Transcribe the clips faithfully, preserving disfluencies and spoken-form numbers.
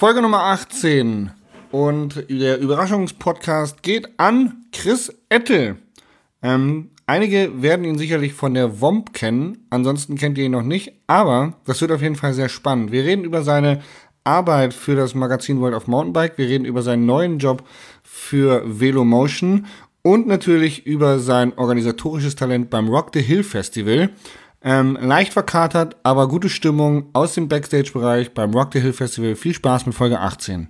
Folge Nummer achtzehn und der Überraschungspodcast geht an Chris Ettel. Ähm, einige werden ihn sicherlich von der W O M P kennen, ansonsten kennt ihr ihn noch nicht, aber das wird auf jeden Fall sehr spannend. Wir reden über seine Arbeit für das Magazin World of Mountainbike, wir reden über seinen neuen Job für Velomotion und natürlich über sein organisatorisches Talent beim Rock the Hill Festival. Ähm, leicht verkatert, aber gute Stimmung aus dem Backstage-Bereich beim Rock the Hill Festival. Viel Spaß mit Folge achtzehn.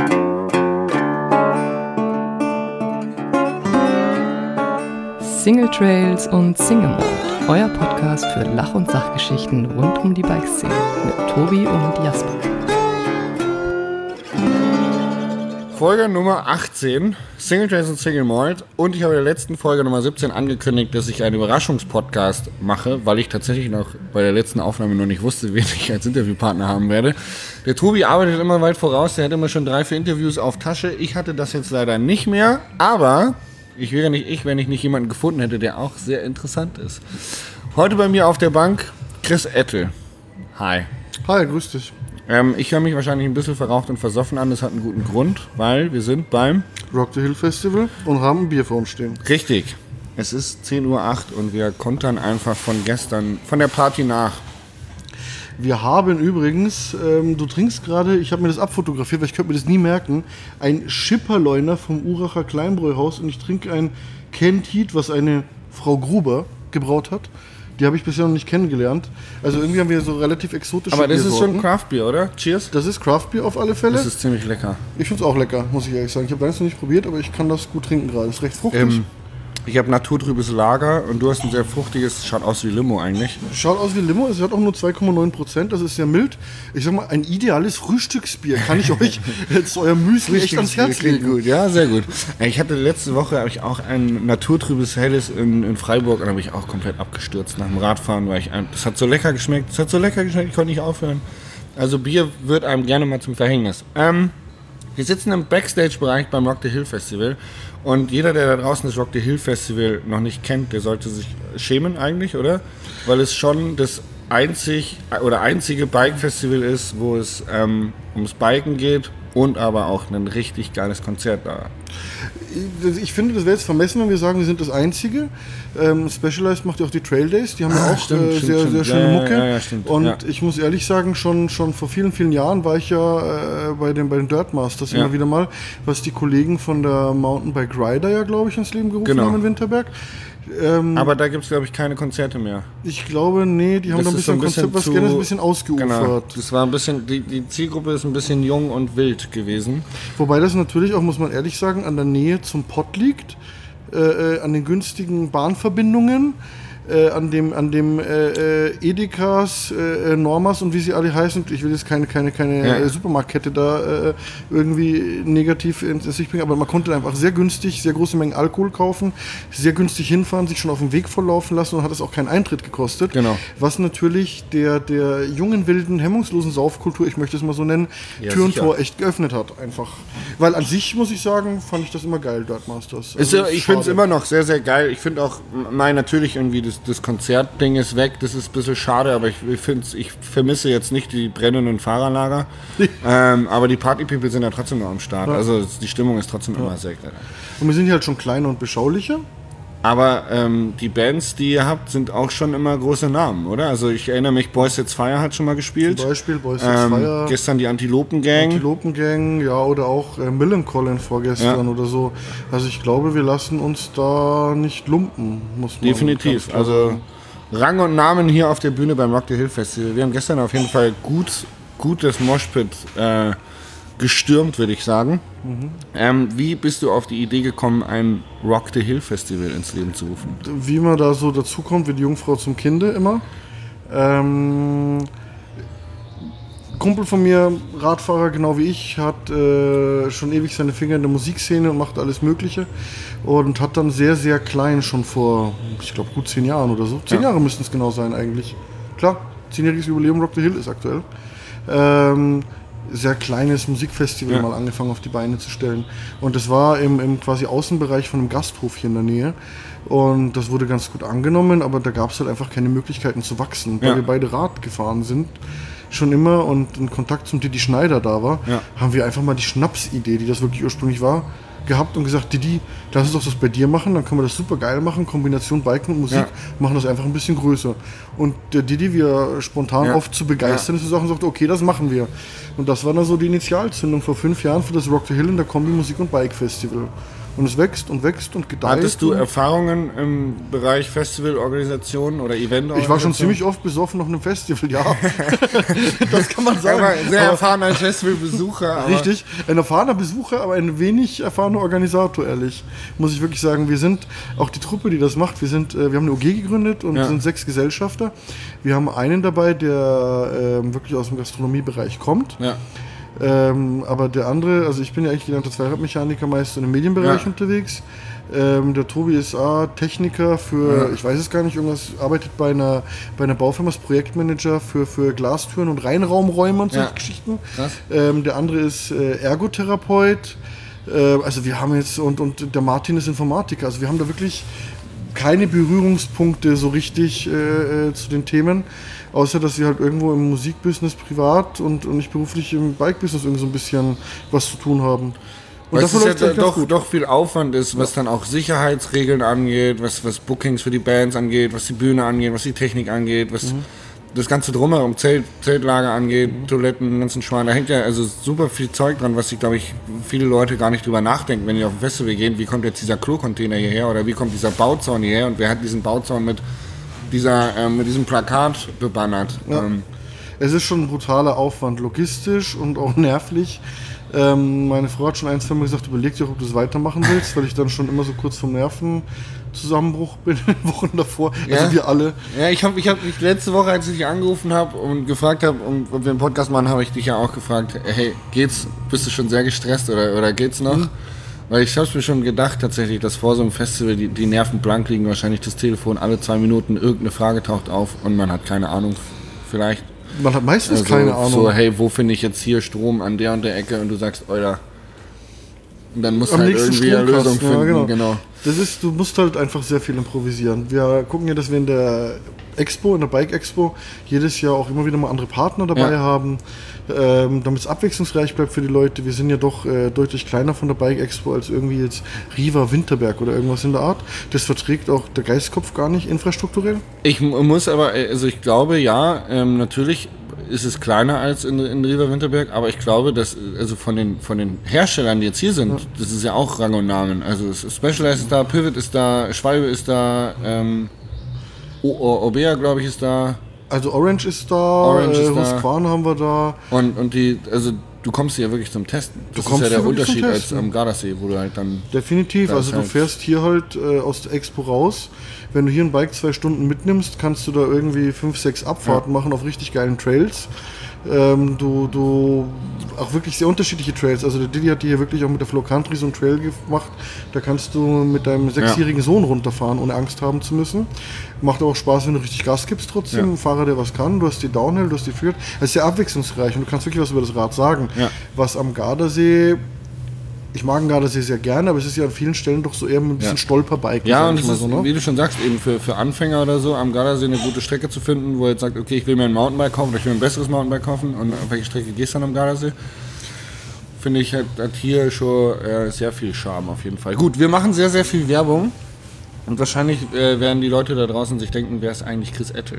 Single Trails und Single Mode, euer Podcast für Lach- und Sachgeschichten rund um die Bikeszene mit Tobi und Jasper. Folge Nummer achtzehn, Single Trails und Single Malt. Und ich habe in der letzten Folge Nummer siebzehn angekündigt, dass ich einen Überraschungspodcast mache, weil ich tatsächlich noch bei der letzten Aufnahme noch nicht wusste, wen ich als Interviewpartner haben werde. Der Tobi arbeitet immer weit voraus, der hat immer schon drei, vier Interviews auf Tasche. Ich hatte das jetzt leider nicht mehr, aber ich wäre nicht ich, wenn ich nicht jemanden gefunden hätte, der auch sehr interessant ist. Heute bei mir auf der Bank Chris Ettel. Hi. Hi, grüß dich. Ähm, ich höre mich wahrscheinlich ein bisschen verraucht und versoffen an, das hat einen guten Grund, weil wir sind beim Rock the Hill Festival und haben ein Bier vor uns stehen. Richtig. Es ist zehn Uhr acht und wir kontern einfach von gestern, von der Party nach. Wir haben übrigens, ähm, du trinkst gerade, ich habe mir das abfotografiert, weil ich könnte mir das nie merken, ein Schipperleuner vom Uracher Kleinbräuhaus und ich trinke ein Kentit, was eine Frau Gruber gebraut hat. Die habe ich bisher noch nicht kennengelernt. Also irgendwie haben wir so relativ exotische Aber das Biersorten. ist schon Craftbier, oder? Cheers. Das ist Craftbier auf alle Fälle. Das ist ziemlich lecker. Ich finde es auch lecker, muss ich ehrlich sagen. Ich habe das noch nicht probiert, aber ich kann das gut trinken gerade. Ist recht fruchtig. Ähm, ich habe naturtrübes Lager und du hast ein sehr fruchtiges, schaut aus wie Limo eigentlich. Schaut aus wie Limo, es hat auch nur zwei Komma neun Prozent, das ist sehr mild. Ich sag mal, ein ideales Frühstücksbier kann ich euch jetzt euer Müsli echt ans Herz legen. Gut, ja, sehr gut. Ich hatte letzte Woche habe ich auch ein naturtrübes Helles in, in Freiburg und da habe ich auch komplett abgestürzt nach dem Radfahren, weil ich ein, das hat so lecker geschmeckt, das hat so lecker geschmeckt, ich konnte nicht aufhören. Also Bier wird einem gerne mal zum Verhängnis. Ähm, wir sitzen im Backstage-Bereich beim Rock the Hill Festival und jeder, der da draußen das Rock the Hill Festival noch nicht kennt, der sollte sich schämen eigentlich, oder? Weil es schon das einzig oder einzige Bike-Festival ist, wo es ähm, ums Biken geht und aber auch ein richtig geiles Konzert da. Ich finde, das wäre jetzt vermessen, wenn wir sagen, wir sind das Einzige. Ähm, Specialized macht ja auch die Trail Days, die haben ja auch stimmt, äh, stimmt, sehr, stimmt. sehr schöne Ja, Mucke. ja, ja, stimmt. Und Ja. ich muss ehrlich sagen, schon, schon vor vielen, vielen Jahren war ich ja äh, bei den, bei den Dirt Masters Ja. immer wieder mal, was die Kollegen von der Mountainbike Rider ja, glaube ich, ins Leben gerufen Genau. haben in Winterberg. Ähm, Aber da gibt es, glaube ich, keine Konzerte mehr. ich glaube, nee, die haben Das da ein ist so bisschen ein bisschen Konzept, was zu- gerne ein bisschen ausgeufert. Genau. Das war ein bisschen, die, die Zielgruppe ist ein bisschen jung und wild gewesen. Wobei das natürlich auch, muss man ehrlich sagen, an der Nähe zum Pott liegt, äh, äh, an den günstigen Bahnverbindungen, äh, an dem, an dem äh, äh, Edekas, äh, Normas und wie sie alle heißen. Ich will jetzt keine, keine, keine Ja. äh, Supermarktkette da äh, irgendwie negativ ins Licht bringen, aber man konnte einfach sehr günstig, sehr große Mengen Alkohol kaufen, sehr günstig hinfahren, sich schon auf dem Weg volllaufen lassen und hat es auch keinen Eintritt gekostet. Genau. Was natürlich der, der jungen, wilden, hemmungslosen Saufkultur, ich möchte es mal so nennen, Ja, Tür und sicher. Tor echt geöffnet hat. Einfach. Weil an sich, muss ich sagen, fand ich das immer geil, Dirt Masters. Ist, Also, ich finde es schade. immer noch sehr, sehr geil. Ich finde auch, nein, natürlich irgendwie das, das Konzertding ist weg. Das ist ein bisschen schade, aber ich, ich, find's, ich vermisse jetzt nicht die brennenden Fahrerlager. ähm, aber die Party-People sind ja trotzdem noch am Start. Ja. Also die Stimmung ist trotzdem immer sehr geil. Und wir sind hier halt schon kleiner und beschaulicher. Aber ähm, die Bands, die ihr habt, sind auch schon immer große Namen, oder? Also ich erinnere mich, Boys Sets Fire hat schon mal gespielt. Zum Beispiel Boys Sets Ähm, Fire, gestern die Antilopen-Gang. Antilopengang, ja, oder auch äh, Millencolin vorgestern Ja. oder so. Also ich glaube, wir lassen uns da nicht lumpen, muss man Definitiv. ganz klar Also sagen. Rang und Namen hier auf der Bühne beim Rock the Hill Festival. Wir haben gestern auf jeden Fall gut, gut das Moshpit äh, gestürmt, würde ich sagen. Mhm. Ähm, wie bist du auf die Idee gekommen, ein Rock the Hill Festival ins Leben zu rufen? Wie man da so dazukommt, wie die Jungfrau zum Kinde immer. Ähm, Kumpel von mir, Radfahrer genau wie ich, hat äh, schon ewig seine Finger in der Musikszene und macht alles Mögliche und hat dann sehr, sehr klein schon vor, ich glaube, gut zehn Jahren oder so, zehn Ja. Jahre müssten es genau sein eigentlich. Klar, zehnjähriges Jubiläum Rock the Hill ist aktuell. Ähm, sehr kleines Musikfestival Ja. mal angefangen auf die Beine zu stellen. Und das war im, im quasi Außenbereich von einem Gasthof hier in der Nähe. Und das wurde ganz gut angenommen, aber da gab es halt einfach keine Möglichkeiten zu wachsen. Weil Ja. wir beide Rad gefahren sind, schon immer und ein Kontakt zum Didi Schneider da war, Ja. haben wir einfach mal die Schnapsidee, die das wirklich ursprünglich war, gehabt und gesagt, Didi, lass uns doch das bei dir machen, dann können wir das super geil machen, Kombination Biken und Musik, Ja. machen das einfach ein bisschen größer. Und der Didi, wie er spontan Ja. oft zu begeistern ist, für Sachen sagt, okay, das machen wir. Und das war dann so die Initialzündung vor fünf Jahren für das Rock the Hill in der Kombi Musik und Bike Festival. Und es wächst und wächst und gedeiht. Hattest du und Erfahrungen im Bereich Festivalorganisation oder Eventorganisation? ich war schon ziemlich oft besoffen auf einem Festival, ja. Das kann man Ich sagen. war sehr Aber- erfahrener Festivalbesucher. aber- Richtig, ein erfahrener Besucher, aber ein wenig erfahrener Organisator, ehrlich. Muss ich wirklich sagen, wir sind, auch die Truppe, die das macht, wir sind, äh, wir haben eine O G gegründet und Ja. sind sechs Gesellschafter. Wir haben einen dabei, der ähm, wirklich aus dem Gastronomiebereich kommt. Ja. Ähm, aber der andere, also ich bin ja eigentlich gelernter Zweiradmechaniker, meist im Medienbereich Ja. unterwegs. Ähm, der Tobi ist A, Techniker für, Ja. ich weiß es gar nicht, irgendwas, arbeitet bei einer, bei einer Baufirma als Projektmanager für, für Glastüren und Reinraumräume und solche Ja. Geschichten. Krass. Ähm, der andere ist äh, Ergotherapeut. Äh, also wir haben jetzt, und, und der Martin ist Informatiker. Also wir haben da wirklich keine Berührungspunkte so richtig äh, äh, zu den Themen, außer dass wir halt irgendwo im Musikbusiness privat und, und nicht beruflich im Bike-Business irgendwie so ein bisschen was zu tun haben. Und Weil es dafür ist läuft's ja eigentlich ganz doch, gut. doch viel Aufwand ist, was dann auch Sicherheitsregeln angeht, was, was Bookings für die Bands angeht, was die Bühne angeht, was die Technik angeht, was Mhm. das ganze Drumherum, Zelt, Zeltlager angeht, Toiletten, den ganzen Schwan. Da hängt ja also super viel Zeug dran, was sich, glaube ich, viele Leute gar nicht drüber nachdenken, wenn die auf ein Festival gehen, wie kommt jetzt dieser Klo-Container hierher oder wie kommt dieser Bauzaun hierher und wer hat diesen Bauzaun mit, dieser, ähm, mit diesem Plakat bebannert. Ja. Ähm, Es ist schon ein brutaler Aufwand, logistisch und auch nervlich. Ähm, meine Frau hat schon ein, zwei Mal gesagt, überleg dir, ob du es weitermachen willst, weil ich dann schon immer so kurz vom Nervenzusammenbruch bin, in den Wochen davor. Ja. Also wir alle. Ja, ich habe ich hab mich letzte Woche, als ich dich angerufen habe und gefragt habe, ob wir einen Podcast machen, habe ich dich ja auch gefragt, hey, geht's? Bist du schon sehr gestresst oder, oder geht's noch? Mhm. Weil ich habe mir schon gedacht tatsächlich, dass vor so einem Festival die, die Nerven blank liegen, wahrscheinlich das Telefon alle zwei Minuten, irgendeine Frage taucht auf und man hat keine Ahnung, vielleicht. Man hat meistens Also keine Ahnung. So, hey, wo finde ich jetzt hier Strom an der und der Ecke und du sagst, Euer. Und dann musst du Am halt nächsten irgendwie eine Lösung Stromkasten, finden. ja, genau. genau. Das ist, du musst halt einfach sehr viel improvisieren. Wir gucken ja, dass wir in der Expo, in der Bike Expo, jedes Jahr auch immer wieder mal andere Partner dabei Ja. haben, ähm, damit es abwechslungsreich bleibt für die Leute. Wir sind ja doch äh, deutlich kleiner von der Bike Expo als irgendwie jetzt Riva Winterberg oder irgendwas in der Art. Das verträgt auch der Geistkopf gar nicht infrastrukturell. Ich mu- muss aber, also ich glaube, ja, ähm, natürlich ist es kleiner als in, in Riva Winterberg, aber ich glaube, dass, also von den, von den Herstellern, die jetzt hier sind, ja. das ist ja auch Rang und Namen. Also es ist Specialized ist da, Pivot ist da, Schwalbe ist da, ähm, O- O- Obea, glaube ich, ist da. Also Orange ist da, Orange äh, ist da. Husqvarna haben wir da. Und, und die, also du kommst hier wirklich zum Testen. Das kommst ist ja hier der wirklich zum Unterschied als Testen. am Gardasee, wo du halt dann... Definitiv, Da also ist du halt- fährst hier halt äh, aus der Expo raus. Wenn du hier ein Bike zwei Stunden mitnimmst, kannst du da irgendwie fünf, sechs Abfahrten machen auf richtig geilen Trails. Ähm, du, du, auch wirklich sehr unterschiedliche Trails. Also der Didi hat hier wirklich auch mit der Flow Country so einen Trail gemacht. Da kannst du mit deinem sechsjährigen Sohn runterfahren, ohne Angst haben zu müssen. Macht auch Spaß, wenn du richtig Gas gibst trotzdem. Ja. Ein Fahrer, der was kann. Du hast die Downhill, du hast die Freeride. Es ist sehr abwechslungsreich und du kannst wirklich was über das Rad sagen. Ja. Was am Gardasee, ich mag den Gardasee sehr gerne, aber es ist ja an vielen Stellen doch so eher ein bisschen Ja. Stolperbiken. Ja, sag und ich es mal ist, so, ne? wie du schon sagst, eben für, für Anfänger oder so, am Gardasee eine gute Strecke zu finden, wo er jetzt sagt, okay, ich will mir ein Mountainbike kaufen oder ich will ein besseres Mountainbike kaufen und auf welche Strecke gehst du dann am Gardasee? Finde ich, hat, hat hier schon äh, sehr viel Charme auf jeden Fall. Gut, wir machen sehr, sehr viel Werbung und wahrscheinlich äh, werden die Leute da draußen sich denken, wer ist eigentlich Chris Ettel?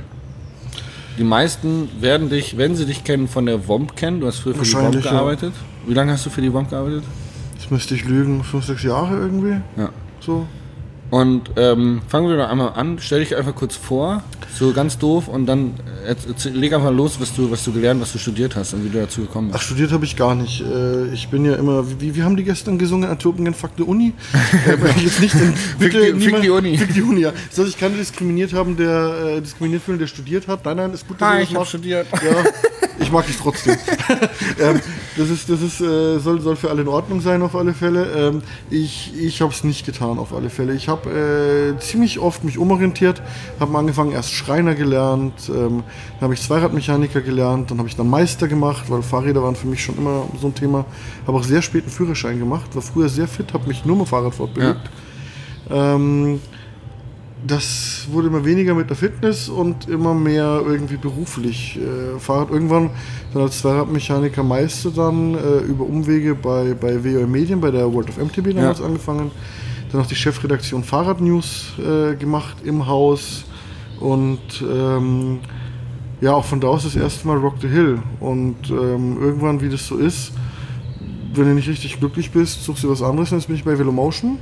Die meisten werden dich, wenn sie dich kennen, von der W O M P kennen. Du hast früher für die W O M P Wahrscheinlich, ja. gearbeitet. Wie lange hast du für die W O M P gearbeitet? Jetzt müsste ich lügen, fünf, sechs Jahre irgendwie. Ja. So. Und ähm, fangen wir doch einmal an. Stell dich einfach kurz vor, so ganz doof, und dann äh, erzähl- leg einfach los, was du, was du gelernt, was du studiert hast und wie du dazu gekommen Ach, bist. studiert habe ich gar nicht. Äh, Ich bin ja immer, wie, wie haben die gestern gesungen? Antwerpen, fuck die Uni. Äh, Jetzt nicht in, bitte die- fick niemand- die Uni. Fick die Uni, ja. Das heißt, ich kann diskriminiert haben, der äh, diskriminiert fühlen, der studiert hat. Nein, nein, ist gut, dass Hi, ihr ich das habe macht. studiert. Ja, ich mag dich trotzdem. ähm, das ist, das ist, äh, soll, soll für alle in Ordnung sein, auf alle Fälle. Ähm, ich ich habe es nicht getan, auf alle Fälle. Ich habe äh, ziemlich oft mich umorientiert, habe angefangen, erst Schreiner gelernt, ähm, dann habe ich Zweiradmechaniker gelernt, dann habe ich dann Meister gemacht, weil Fahrräder waren für mich schon immer so ein Thema. Habe auch sehr spät einen Führerschein gemacht, war früher sehr fit, habe mich nur mit dem Fahrrad fortbewegt. Ähm, das wurde immer weniger mit der Fitness und immer mehr irgendwie beruflich. Äh, Fahrrad irgendwann, dann als Zweiradmechaniker Meister dann äh, über Umwege bei, bei W O M Medien, bei der World of M T B damals ja. angefangen. Dann auch die Chefredaktion Fahrradnews äh, gemacht im Haus und ähm, ja, auch von da aus das erste Mal Rock the Hill. Und ähm, irgendwann, wie das so ist, wenn du nicht richtig glücklich bist, suchst du was anderes. Und jetzt bin ich bei Velomotion.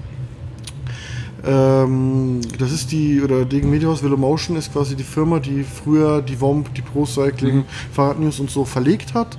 Ähm, das ist die, oder Degen Mediahaus Velomotion ist quasi die Firma, die früher die W O M P, die Pro Cycling, mhm. Fahrradnews und so verlegt hat.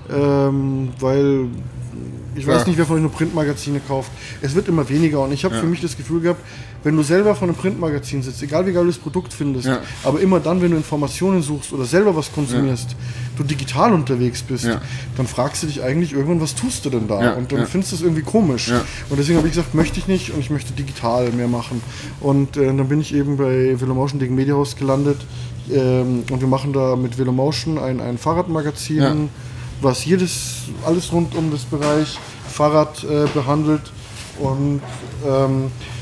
Ähm, weil ich weiß ja. nicht, wer von euch nur Printmagazine kauft. Es wird immer weniger und ich habe ja. für mich das Gefühl gehabt, wenn du selber von einem Printmagazin sitzt, egal wie geil du das Produkt findest, ja. aber immer dann, wenn du Informationen suchst oder selber was konsumierst, ja. du digital unterwegs bist, ja. dann fragst du dich eigentlich irgendwann, was tust du denn da? Ja. Und dann ja. findest du es irgendwie komisch. Ja. Und deswegen habe ich gesagt, möchte ich nicht und ich möchte digital mehr machen. Und äh, dann bin ich eben bei Velomotion Degen Mediahaus gelandet ähm, und wir machen da mit Velomotion ein, ein Fahrradmagazin, ja. was jedes, alles rund um das Bereich Fahrrad äh, behandelt und ähm,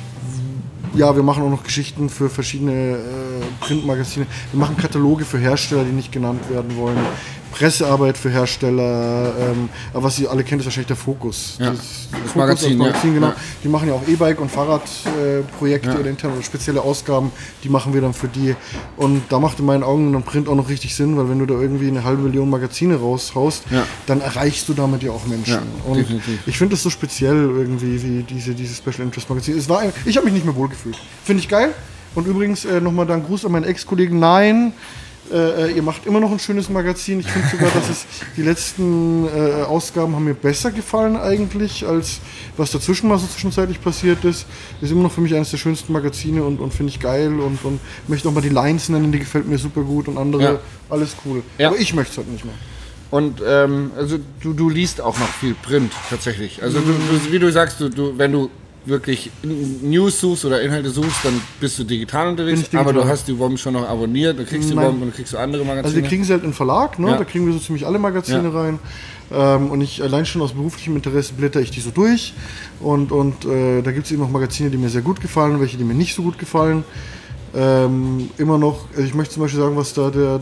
ja, wir machen auch noch Geschichten für verschiedene äh, Printmagazine. Wir machen Kataloge für Hersteller, die nicht genannt werden wollen. Pressearbeit für Hersteller, ähm, aber was ihr alle kennt, ist wahrscheinlich der Fokus. Ja, das, das Fokus Magazin, Magazin ja. genau. Ja. Die machen ja auch E-Bike- und Fahrradprojekte äh, ja. oder interne oder spezielle Ausgaben, die machen wir dann für die. Und da macht in meinen Augen dann Print auch noch richtig Sinn, weil wenn du da irgendwie eine halbe Million Magazine raushaust, ja. dann erreichst du damit ja auch Menschen. Ja, und definitiv. Ich finde das so speziell irgendwie, wie diese, diese Special Interest Magazine. Es war ein, ich habe mich nicht mehr wohlgefühlt. Finde ich geil. Und übrigens äh, nochmal dann Gruß an meinen Ex-Kollegen. Nein, Äh, ihr macht immer noch ein schönes Magazin. Ich finde sogar, dass es die letzten äh, Ausgaben haben mir besser gefallen eigentlich, als was dazwischen mal so zwischenzeitlich passiert ist. Ist immer noch für mich eines der schönsten Magazine und, und finde ich geil und, und möchte auch mal die Lines nennen, die gefällt mir super gut und andere, ja. alles cool. Ja. Aber ich möchte es halt nicht mehr. Und ähm, also du, du liest auch noch viel Print tatsächlich. Also du, du, wie du sagst, du, du, wenn du wirklich News suchst oder Inhalte suchst, dann bist du digital unterwegs, digital. Aber du hast die W O M schon noch abonniert, dann kriegst du die W O M und dann kriegst du andere Magazine. Also wir kriegen sie halt in Verlag, ne? Ja. Da kriegen wir so ziemlich alle Magazine ja. rein. Ähm, und ich allein schon aus beruflichem Interesse blätter ich die so durch. Und, und äh, da gibt es eben auch Magazine, die mir sehr gut gefallen, welche, die mir nicht so gut gefallen. Ähm, immer noch, also ich möchte zum Beispiel sagen, was da der,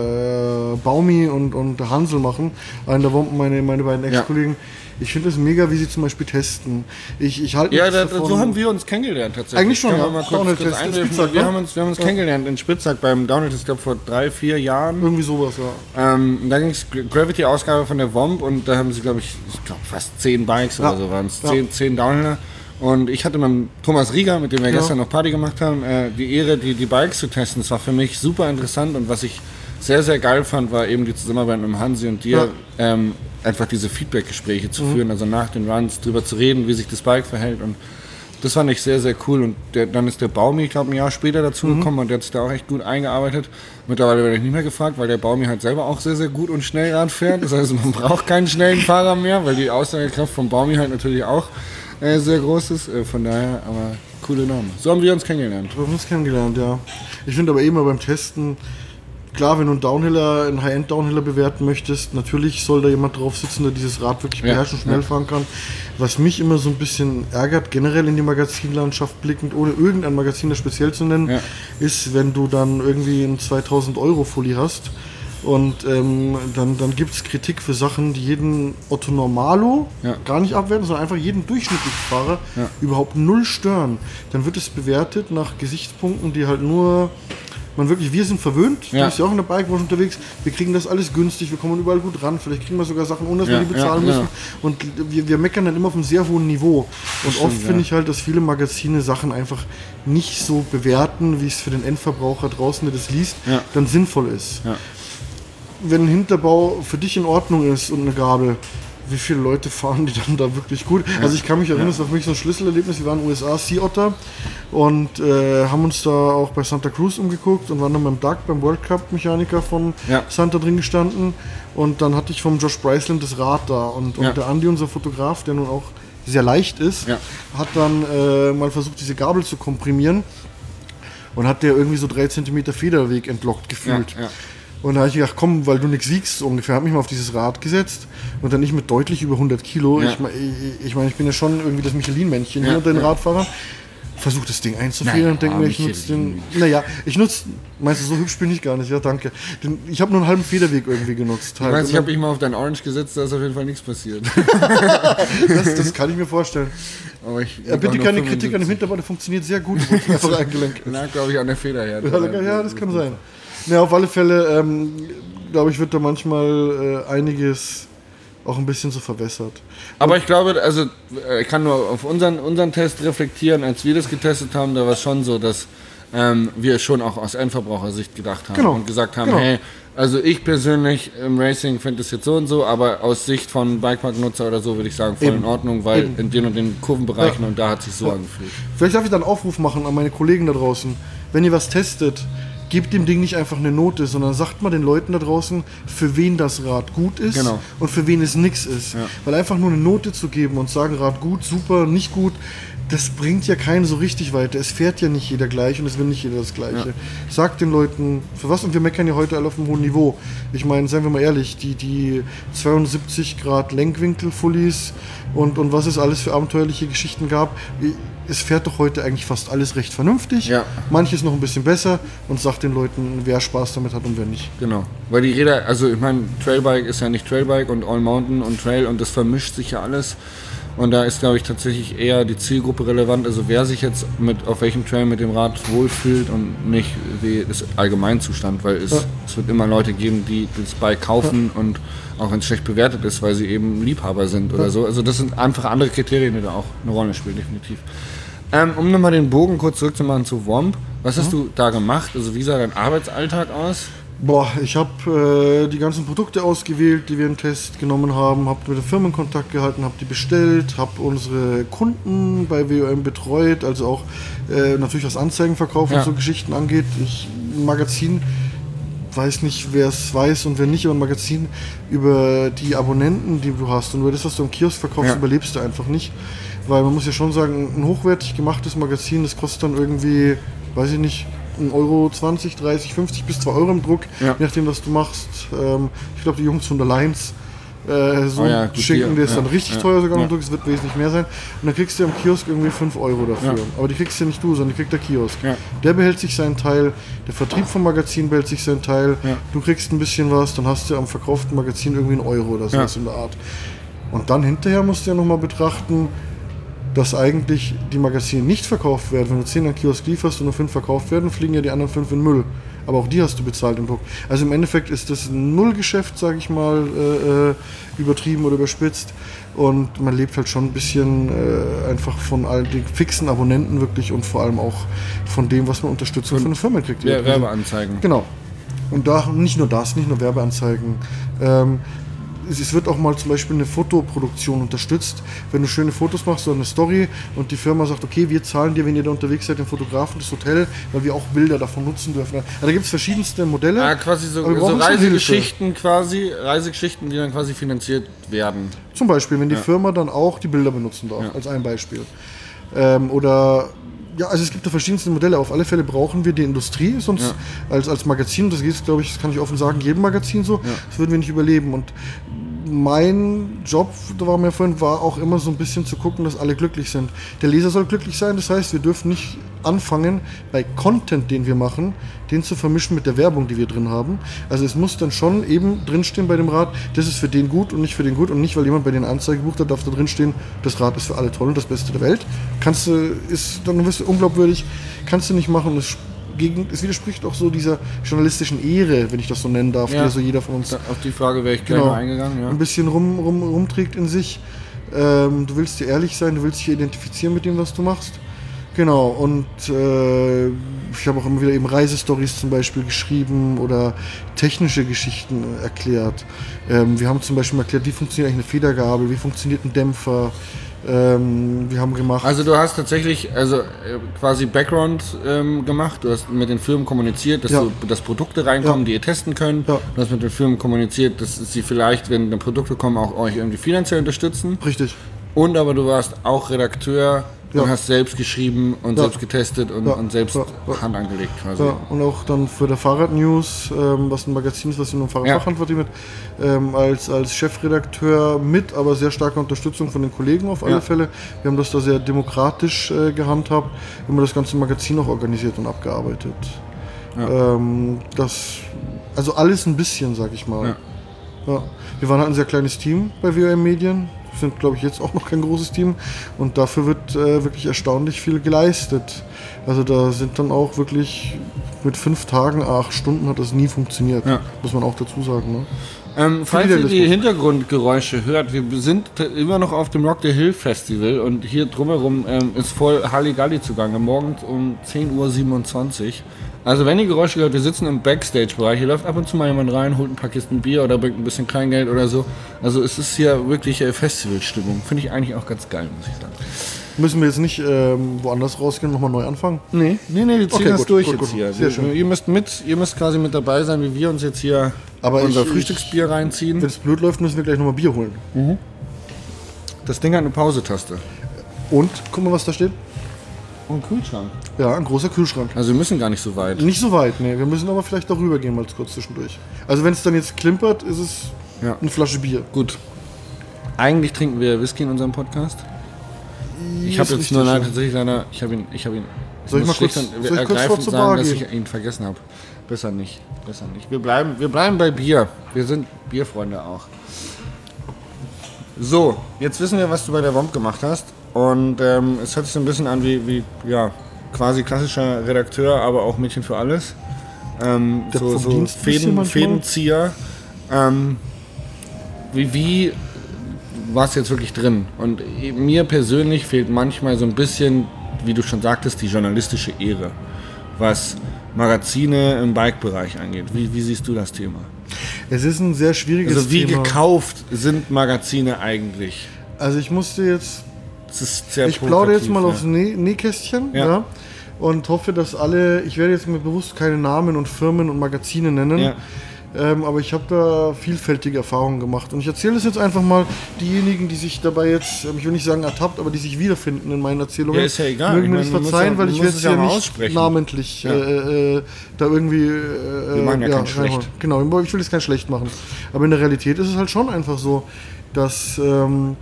der Baumi und, und der Hansel machen, einen der W O M P, meine, meine beiden Ex-Kollegen. Ja. Ich finde es mega, wie sie zum Beispiel testen. Ich, ich halte ja, da, so haben wir uns kennengelernt tatsächlich. Eigentlich schon, ja. Wir, mal kurz, kurz Spitzhack, wir haben uns, wir haben uns ja. kennengelernt in Spitzhack beim Downhill-Test, ich glaube vor drei, vier Jahren. Irgendwie sowas, ja. Ähm, da ging es Gravity-Ausgabe von der W O M P und da haben sie, glaube ich, ich glaub, fast zehn Bikes ja. oder so waren es, ja. zehn, zehn Downhiller. Und ich hatte mit Thomas Rieger, mit dem wir ja. gestern noch Party gemacht haben, äh, die Ehre, die, die Bikes zu testen. Das war für mich super interessant und was ich sehr, sehr geil fand, war eben die Zusammenarbeit mit Hansi und dir, ja. ähm, einfach diese Feedback-Gespräche zu mhm. führen, also nach den Runs drüber zu reden, wie sich das Bike verhält und das fand ich sehr, sehr cool und der, dann ist der Baumi, ich glaube ein Jahr später dazugekommen mhm. und der hat sich da auch echt gut eingearbeitet. Mittlerweile werde ich nicht mehr gefragt, weil der Baumi halt selber auch sehr, sehr gut und schnell Rad fährt, das heißt, man braucht keinen schnellen Fahrer mehr, weil die Aussagekraft vom Baumi halt natürlich auch äh, sehr groß ist, äh, von daher, aber coole Namen. So haben wir uns kennengelernt. Wir haben uns kennengelernt, ja. Ich finde aber eben mal beim Testen, klar, wenn du einen Downhiller, einen High-End-Downhiller bewerten möchtest, natürlich soll da jemand drauf sitzen, der dieses Rad wirklich ja, beherrscht und schnell ja. fahren kann. Was mich immer so ein bisschen ärgert, generell in die Magazinlandschaft blickend, ohne irgendein Magazin das speziell zu nennen, ja. ist, wenn du dann irgendwie einen zweitausend Euro Fully hast und ähm, dann, dann gibt es Kritik für Sachen, die jeden Otto Normalo ja. gar nicht abwerten, sondern einfach jeden durchschnittlichen Fahrer ja. überhaupt null stören. Dann wird es bewertet nach Gesichtspunkten, die halt nur... Man wirklich, wir sind verwöhnt, ja. du bist ja auch in der Bike-Branche unterwegs, wir kriegen das alles günstig, wir kommen überall gut ran, vielleicht kriegen wir sogar Sachen, ohne dass ja, wir die bezahlen ja, müssen. Ja. Und wir, wir meckern dann immer auf einem sehr hohen Niveau. Und stimmt, oft finde ja. ich halt, dass viele Magazine Sachen einfach nicht so bewerten, wie es für den Endverbraucher draußen, der das liest, ja. dann sinnvoll ist. Ja. Wenn ein Hinterbau für dich in Ordnung ist und eine Gabel, wie viele Leute fahren die dann da wirklich gut? Ja. Also ich kann mich erinnern, das ja. war für mich so ein Schlüsselerlebnis, wir waren in den U S A, Sea Otter und äh, haben uns da auch bei Santa Cruz umgeguckt und waren dann beim Doug, beim World Cup Mechaniker von ja. Santa drin gestanden und dann hatte ich vom Josh Bryceland das Rad da und, und ja. der Andi, unser Fotograf, der nun auch sehr leicht ist, ja. hat dann äh, mal versucht, diese Gabel zu komprimieren und hat der irgendwie so drei Zentimeter Federweg entlockt gefühlt. Ja. Ja. Und da habe ich gedacht, komm, weil du nichts wiegst, so ungefähr, habe mich mal auf dieses Rad gesetzt und dann nicht mit deutlich über hundert Kilo. Ja. Ich meine, ich, ich, mein, ich bin ja schon irgendwie das Michelin-Männchen ja, hier unter den ja. Radfahrern. versuche das Ding einzufrieren und denke mir, ich nutze den. Naja, ich nutze. Meinst du, so hübsch bin ich gar nicht? Ja, danke. Den, ich habe nur einen halben Federweg irgendwie genutzt. Halt. Ich weiß, ich habe mich mal auf dein Orange gesetzt, da ist auf jeden Fall nichts passiert. das, das kann ich mir vorstellen. Aber ich ja, bitte keine Kritik an dem Hinterbau, der funktioniert sehr gut. Einfach eingelenkt. Na, glaube ich, an der Feder her. Ja, ja, das kann sein. Ja, auf alle Fälle, ähm, glaube ich, wird da manchmal äh, einiges auch ein bisschen so verwässert. Aber ich glaube, also ich kann nur auf unseren, unseren Test reflektieren, als wir das getestet haben, da war es schon so, dass ähm, wir schon auch aus Endverbrauchersicht gedacht haben genau. und gesagt haben, genau. hey, also ich persönlich im Racing finde es jetzt so und so, aber aus Sicht von Bikepark-Nutzer oder so würde ich sagen, voll Eben. in Ordnung, weil Eben. in den und den Kurvenbereichen ja. und da hat sich so ja. angefühlt. Vielleicht darf ich da einen Aufruf machen an meine Kollegen da draußen, wenn ihr was testet, gebt dem Ding nicht einfach eine Note, sondern sagt mal den Leuten da draußen, für wen das Rad gut ist genau. und für wen es nix ist. Ja. Weil einfach nur eine Note zu geben und sagen, Rad gut, super, nicht gut, das bringt ja keinen so richtig weiter. Es fährt ja nicht jeder gleich und es will nicht jeder das Gleiche. Ja. Sagt den Leuten, für was, und wir meckern ja heute alle auf einem hohen Niveau. Ich meine, seien wir mal ehrlich, die, die zweiundsiebzig Grad Lenkwinkel-Fullies und, und was es alles für abenteuerliche Geschichten gab, es fährt doch heute eigentlich fast alles recht vernünftig. Ja. Manches noch ein bisschen besser und sagt den Leuten, wer Spaß damit hat und wer nicht. Genau. Weil die Räder, also ich meine, Trailbike ist ja nicht Trailbike und All Mountain und Trail und das vermischt sich ja alles. Und da ist, glaube ich, tatsächlich eher die Zielgruppe relevant. Also wer sich jetzt mit auf welchem Trail mit dem Rad wohlfühlt und nicht wie das Allgemeinzustand, weil es, ja. es wird immer Leute geben, die das Bike kaufen ja. und auch wenn es schlecht bewertet ist, weil sie eben Liebhaber sind oder ja. so. Also das sind einfach andere Kriterien, die da auch eine Rolle spielen, definitiv. Ähm, um nochmal den Bogen kurz zurückzumachen zu Womp. Was hast mhm. du da gemacht? Also wie sah dein Arbeitsalltag aus? Boah, ich habe äh, die ganzen Produkte ausgewählt, die wir im Test genommen haben, habe mit den Firmen Kontakt gehalten, habe die bestellt, habe unsere Kunden bei W O M betreut, also auch äh, natürlich was Anzeigenverkauf ja. und so Geschichten angeht. Ich, ein Magazin, weiß nicht, wer es weiß und wer nicht, aber ein Magazin über die Abonnenten, die du hast und über das, was du im Kiosk verkaufst, ja. überlebst du einfach nicht. Weil man muss ja schon sagen, ein hochwertig gemachtes Magazin, das kostet dann irgendwie, weiß ich nicht, ein Euro zwanzig, dreißig, fünfzig bis zwei Euro im Druck, ja. je nachdem, was du machst. Ähm, ich glaube, die Jungs von der Lions äh, so oh ja, schicken, der ist ja. dann richtig ja. teuer sogar im ja. Druck, es wird wesentlich mehr sein. Und dann kriegst du am Kiosk irgendwie fünf Euro dafür. Ja. Aber die kriegst ja nicht du, sondern die kriegt der Kiosk. Ja. Der behält sich seinen Teil, der Vertrieb vom Magazin behält sich seinen Teil, ja. du kriegst ein bisschen was, dann hast du am verkauften Magazin irgendwie einen Euro oder sowas ja. in der Art. Und dann hinterher musst du ja nochmal betrachten, dass eigentlich die Magazine nicht verkauft werden. Wenn du zehn an Kiosk lieferst und nur fünf verkauft werden, fliegen ja die anderen fünf in Müll. Aber auch die hast du bezahlt im Druck. Also im Endeffekt ist das ein Nullgeschäft, sage ich mal, äh, übertrieben oder überspitzt. Und man lebt halt schon ein bisschen äh, einfach von all den fixen Abonnenten wirklich und vor allem auch von dem, was man Unterstützung von den Firmen kriegt. Ja, Werbeanzeigen. Genau. Und da nicht nur das, nicht nur Werbeanzeigen. Ähm, Es wird auch mal zum Beispiel eine Fotoproduktion unterstützt. Wenn du schöne Fotos machst oder eine Story und die Firma sagt, okay, wir zahlen dir, wenn ihr da unterwegs seid, den Fotografen, das Hotel, weil wir auch Bilder davon nutzen dürfen. Also da gibt es verschiedenste Modelle. Ah, quasi so, so Reisegeschichten quasi, Reisegeschichten, die dann quasi finanziert werden. Zum Beispiel, wenn die ja. Firma dann auch die Bilder benutzen darf, ja. als ein Beispiel. Ähm, oder... Ja, also es gibt da verschiedenste Modelle. Auf alle Fälle brauchen wir die Industrie, sonst ja. als, als Magazin, das geht, glaube ich, das kann ich offen sagen, jedem Magazin so, ja. das würden wir nicht überleben. Und mein Job, da war mir vorhin, war auch immer so ein bisschen zu gucken, dass alle glücklich sind. Der Leser soll glücklich sein, das heißt, wir dürfen nicht anfangen, bei Content, den wir machen, den zu vermischen mit der Werbung, die wir drin haben. Also es muss dann schon eben drinstehen bei dem Rad, das ist für den gut und nicht für den gut und nicht, weil jemand bei den Anzeige bucht, da darf da drinstehen, das Rad ist für alle toll und das Beste der Welt. Kannst du, ist, dann wirst du unglaubwürdig, kannst du nicht machen. Das Gegen, es widerspricht auch so dieser journalistischen Ehre, wenn ich das so nennen darf, ja. die so jeder von uns... Auf die Frage wäre ich gerne genau, eingegangen, ja. ein bisschen rum, rum, rumträgt in sich. Ähm, du willst dir ehrlich sein, du willst dich identifizieren mit dem, was du machst. Genau, und äh, ich habe auch immer wieder eben Reisestories zum Beispiel geschrieben oder technische Geschichten erklärt. Ähm, wir haben zum Beispiel erklärt, wie funktioniert eigentlich eine Federgabel, wie funktioniert ein Dämpfer. Ähm, wir haben gemacht... Also du hast tatsächlich also quasi Background ähm, gemacht, du hast mit den Firmen kommuniziert, dass, ja. du, dass Produkte reinkommen, ja. die ihr testen könnt. Ja. Du hast mit den Firmen kommuniziert, dass sie vielleicht, wenn dann Produkte kommen, auch euch irgendwie finanziell unterstützen. Richtig. Und aber du warst auch Redakteur Ja. Und hast selbst geschrieben und Ja. selbst getestet und, Ja. und selbst Ja. Ja. Hand angelegt quasi. Ja, und auch dann für der Fahrrad-News, ähm, was ein Magazin ist, was ich nur im Fahrradfachhandel vertrieben mit, ähm, als, als Chefredakteur mit, aber sehr starker Unterstützung von den Kollegen auf alle Ja. Fälle. Wir haben das da sehr demokratisch äh, gehandhabt, immer das ganze Magazin auch organisiert und abgearbeitet. Ja. Ähm, das, also alles ein bisschen, sag ich mal. Ja. Ja. Wir waren halt ein sehr kleines Team bei W O M Medien. Wir sind, glaube ich, jetzt auch noch kein großes Team. Und dafür wird äh, wirklich erstaunlich viel geleistet. Also da sind dann auch wirklich mit fünf Tagen, acht Stunden hat das nie funktioniert. Ja. Muss man auch dazu sagen. Ne? Ähm, falls ihr die Idealismus. Hintergrundgeräusche hört, wir sind t- immer noch auf dem Rock the Hill Festival und hier drumherum ähm, ist voll Halligalli zugange, morgens um zehn Uhr siebenundzwanzig. Also wenn ihr Geräusche hört, wir sitzen im Backstage-Bereich, hier läuft ab und zu mal jemand rein, holt ein paar Kisten Bier oder bringt ein bisschen Kleingeld oder so. Also es ist hier wirklich äh, Festivalstimmung. Finde ich eigentlich auch ganz geil, muss ich sagen. Müssen wir jetzt nicht ähm, woanders rausgehen und nochmal neu anfangen? Nee, nee, nee, wir ziehen Okay, das gut, durch gut, jetzt gut. hier. Sehr Wir, schön. Ihr müsst mit, ihr müsst quasi mit dabei sein, wie wir uns jetzt hier Aber unser ich- Frühstücksbier reinziehen. Wenn es blöd läuft, müssen wir gleich nochmal Bier holen. Das Ding hat eine Pausetaste. Und, guck mal, was da steht. Und einen Kühlschrank. Ja, ein großer Kühlschrank. Also wir müssen gar nicht so weit. Nicht so weit, nee. Wir müssen aber vielleicht darüber gehen, mal kurz zwischendurch. Also wenn es dann jetzt klimpert, ist es Ja. eine Flasche Bier. Gut. Eigentlich trinken wir Whisky in unserem Podcast. Ich habe Ist jetzt nur richtig, leider ja. tatsächlich leider, ich habe ihn, ich habe ihn. Soll ich muss mal kurz- schlicht und soll ich kurz ergreifend vor zur sagen, Bar dass gehen? ich ihn vergessen habe. Besser nicht, besser nicht. Wir bleiben, wir bleiben bei Bier. Wir sind Bierfreunde auch. So, jetzt wissen wir, was du bei der W O M gemacht hast. Und ähm, es hört sich so ein bisschen an wie, wie ja, quasi klassischer Redakteur, aber auch Mädchen für alles. Ähm, Der so vom so Dienst ein bisschen Fäden, manchmal. Fädenzieher. Ähm, wie wie war es jetzt wirklich drin? Und mir persönlich fehlt manchmal so ein bisschen, wie du schon sagtest, die journalistische Ehre, was Magazine im Bike-Bereich angeht. Wie, wie siehst du das Thema? Es ist ein sehr schwieriges Also wie Thema. gekauft sind Magazine eigentlich? Also ich musste jetzt, Das ist sehr ich plaudere jetzt mal provokativ, aufs Näh Nähkästchen, Ja. ja. Und hoffe, dass alle, ich werde jetzt mir bewusst keine Namen und Firmen und Magazine nennen, Ja. ähm, aber ich habe da vielfältige Erfahrungen gemacht. Und ich erzähle das jetzt einfach mal, diejenigen, die sich dabei jetzt, ähm, ich will nicht sagen ertappert, aber die sich wiederfinden in meinen Erzählungen, Ja, ist ja egal. mögen Ich mir meine, das man muss verzeihen, ja- weil man ich muss werde es es ja ja mal nicht aussprechen. namentlich Ja. äh, äh, da irgendwie... Äh, Wir machen ja kein reinholen. Schlecht. Genau, ich will jetzt kein Schlecht machen. Aber in der Realität ist es halt schon einfach so, dass... Ähm,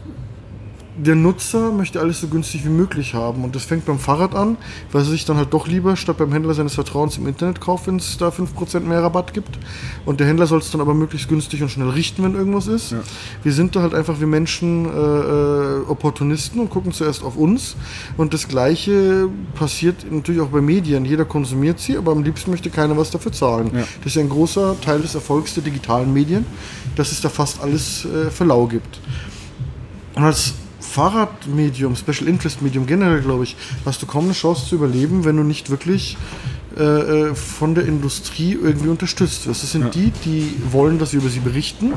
der Nutzer möchte alles so günstig wie möglich haben und das fängt beim Fahrrad an, weil er sich dann halt doch lieber statt beim Händler seines Vertrauens im Internet kauft, wenn es da fünf Prozent mehr Rabatt gibt, und der Händler soll es dann aber möglichst günstig und schnell richten, wenn irgendwas ist. Ja. Wir sind da halt einfach wie Menschen äh, äh, Opportunisten und gucken zuerst auf uns, und das Gleiche passiert natürlich auch bei Medien. Jeder konsumiert sie, aber am liebsten möchte keiner was dafür zahlen. Ja. Das ist ja ein großer Teil des Erfolgs der digitalen Medien, dass es da fast alles äh, für lau gibt. Und als Fahrradmedium, Special Interest Medium generell, glaube ich, hast du kaum eine Chance zu überleben, wenn du nicht wirklich äh, äh, von der Industrie irgendwie unterstützt wirst. Das sind Ja. die, die wollen, dass wir über sie berichten,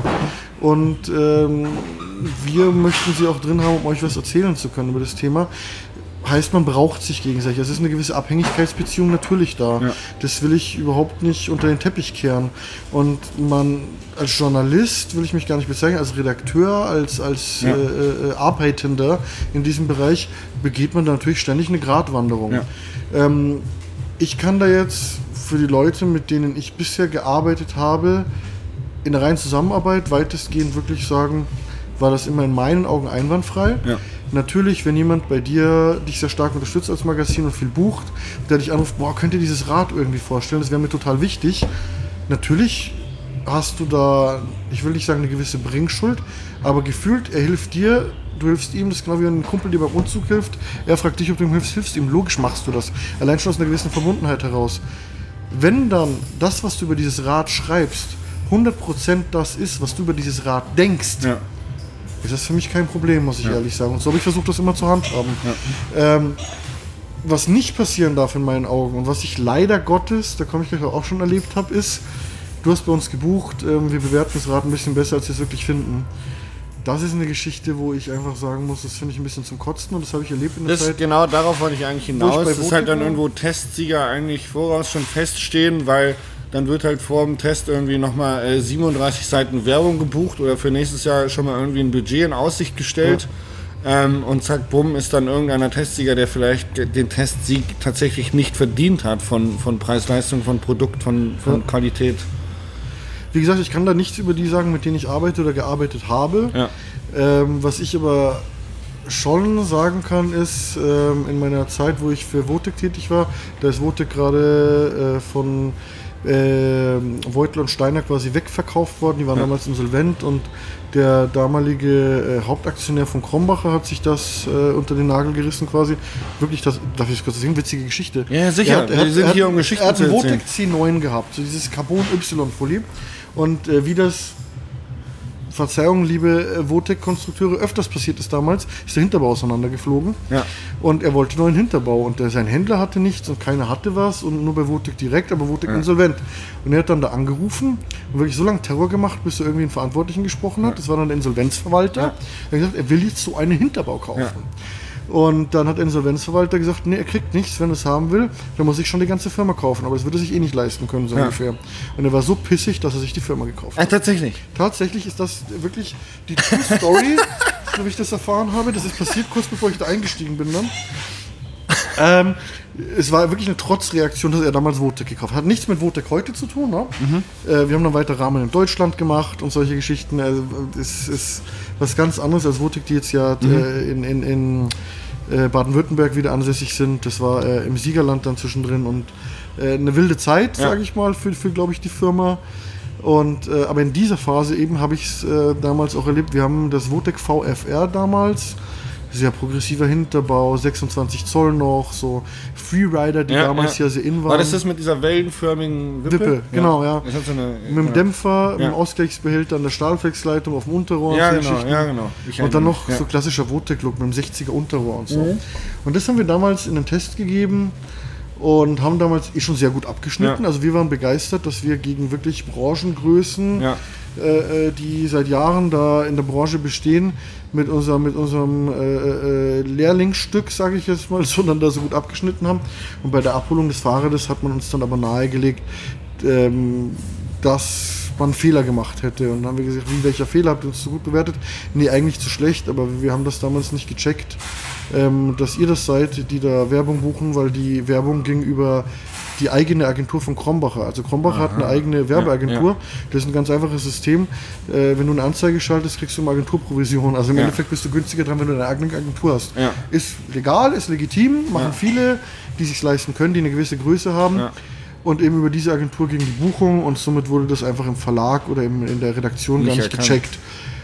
und ähm, wir möchten sie auch drin haben, um euch was erzählen zu können über das Thema. Heißt, man braucht sich gegenseitig. Es ist eine gewisse Abhängigkeitsbeziehung natürlich da. Ja. Das will ich überhaupt nicht unter den Teppich kehren. Und man, als Journalist will ich mich gar nicht bezeichnen, als Redakteur, als, als Ja. äh, äh, Arbeitender in diesem Bereich begeht man da natürlich ständig eine Gratwanderung. Ja. Ähm, ich kann da jetzt für die Leute, mit denen ich bisher gearbeitet habe, in der reinen Zusammenarbeit weitestgehend wirklich sagen, war das immer in meinen Augen einwandfrei. Ja. Natürlich, wenn jemand bei dir dich sehr stark unterstützt als Magazin und viel bucht, der dich anruft, boah, könnt ihr dieses Rad irgendwie vorstellen, das wäre mir total wichtig. Natürlich hast du da, ich will nicht sagen eine gewisse Bringschuld, aber gefühlt, er hilft dir, du hilfst ihm, das ist genau wie ein Kumpel dir beim Umzug hilft, er fragt dich, ob du ihm hilfst, hilfst ihm, logisch machst du das, allein schon aus einer gewissen Verbundenheit heraus. Wenn dann das, was du über dieses Rad schreibst, hundert Prozent das ist, was du über dieses Rad denkst, Ja. ist das für mich kein Problem, muss ich Ja. ehrlich sagen. Und so habe ich versucht, das immer zu handhaben. Ähm, was nicht passieren darf in meinen Augen und was ich leider Gottes, da komme ich gleich auch schon erlebt habe, ist, du hast bei uns gebucht, ähm, wir bewerten das Rad ein bisschen besser, als wir es wirklich finden. Das ist eine Geschichte, wo ich einfach sagen muss, das finde ich ein bisschen zum Kotzen, und das habe ich erlebt in der Das, Zeit. genau darauf wollte ich eigentlich Wo ich hinaus. bei Das ist halt dann Voting war. irgendwo Testsieger eigentlich voraus schon feststehen, weil dann wird halt vor dem Test irgendwie nochmal äh, siebenunddreißig Seiten Werbung gebucht oder für nächstes Jahr schon mal irgendwie ein Budget in Aussicht gestellt. Ähm, und zack, bumm, ist dann irgendeiner Testsieger, der vielleicht den Testsieg tatsächlich nicht verdient hat von, von Preis-Leistung, von Produkt, von, von ja. Qualität. Wie gesagt, ich kann da nichts über die sagen, mit denen ich arbeite oder gearbeitet habe. Ja. Ähm, was ich aber schon sagen kann, ist, ähm, in meiner Zeit, wo ich für Votec tätig war, da ist Votec gerade äh, von äh, Voigtl und Steiner quasi wegverkauft worden. Die waren ja. damals insolvent und der damalige äh, Hauptaktionär von Krombacher hat sich das äh, unter den Nagel gerissen quasi. Wirklich, das, darf ich das kurz sagen, witzige Geschichte. Ja, sicher, er hat, er wir hat, sind er hier hat, um Geschichten Er hat zu einen erzählen. Votec C neun gehabt, so dieses Carbon-Y-Folie. Und äh, wie das, Verzeihung, liebe äh, Votec-Konstrukteure, öfters passiert ist damals, ist der Hinterbau auseinandergeflogen. Ja. Und er wollte neuen Hinterbau. Und der, sein Händler hatte nichts und keiner hatte was und nur bei Votec direkt, aber Votec ja. insolvent. Und er hat dann da angerufen und wirklich so lange Terror gemacht, bis er irgendwie einen Verantwortlichen gesprochen hat. Ja. Das war dann der Insolvenzverwalter. Ja. Er hat gesagt, er will jetzt so einen Hinterbau kaufen. Ja. Und dann hat der Insolvenzverwalter gesagt, nee, er kriegt nichts, wenn er es haben will, dann muss ich schon die ganze Firma kaufen, aber das würde er sich eh nicht leisten können, so ja. ungefähr. Und er war so pissig, dass er sich die Firma gekauft hat. Äh, tatsächlich? Tatsächlich ist das wirklich die True Story, so wie ich das erfahren habe. Das ist passiert kurz bevor ich da eingestiegen bin dann. Ähm, es war wirklich eine Trotzreaktion, dass er damals Votec gekauft hat. Hat nichts mit Votec heute zu tun. Ne? Mhm. Äh, wir haben dann weiter Rahmen in Deutschland gemacht und solche Geschichten. Also, es ist was ganz anderes als Votec, die jetzt ja mhm. äh, in, in, in äh, Baden-Württemberg wieder ansässig sind. Das war äh, im Siegerland dann zwischendrin und äh, eine wilde Zeit, ja. sage ich mal, für, für glaube ich, die Firma. Und, äh, aber in dieser Phase eben habe ich es äh, damals auch erlebt. Wir haben das Votec V F R damals, sehr progressiver Hinterbau, sechsundzwanzig Zoll noch, so Freerider, die ja, damals ja. ja sehr in waren. War das das mit dieser wellenförmigen Wippe? Wippe, genau, ja. Das hat so eine, mit dem ja. Dämpfer, ja. im Ausgleichsbehälter an der Stahlflexleitung auf dem Unterrohr ja, und so genau, ja, genau. Ich und dann noch ja. so klassischer Votec-Look mit dem sechziger Unterrohr und so. Mhm. Und das haben wir damals in einen Test gegeben und haben damals eh schon sehr gut abgeschnitten. Ja. Also wir waren begeistert, dass wir gegen wirklich Branchengrößen, ja. äh, die seit Jahren da in der Branche bestehen, mit unserem, mit unserem äh, äh, Lehrlingsstück, sage ich jetzt mal, sondern da so gut abgeschnitten haben. Und bei der Abholung des Fahrrades hat man uns dann aber nahegelegt, ähm, dass man Fehler gemacht hätte. Und dann haben wir gesagt, wie, welcher Fehler habt ihr uns so gut bewertet? Nee, eigentlich zu schlecht, aber wir haben das damals nicht gecheckt, ähm, dass ihr das seid, die da Werbung buchen, weil die Werbung ging über die eigene Agentur von Krombacher. Also Krombacher Aha. hat eine eigene Werbeagentur. Ja, ja. Das ist ein ganz einfaches System. Äh, wenn du eine Anzeige schaltest, kriegst du eine Agenturprovision. Also im ja. Endeffekt bist du günstiger dran, wenn du eine eigene Agentur hast. Ja. Ist legal, ist legitim, machen ja. viele, die sich leisten können, die eine gewisse Größe haben. Ja. Und eben über diese Agentur ging die Buchung und somit wurde das einfach im Verlag oder im, in der Redaktion nicht gar nicht erkannt. Gecheckt.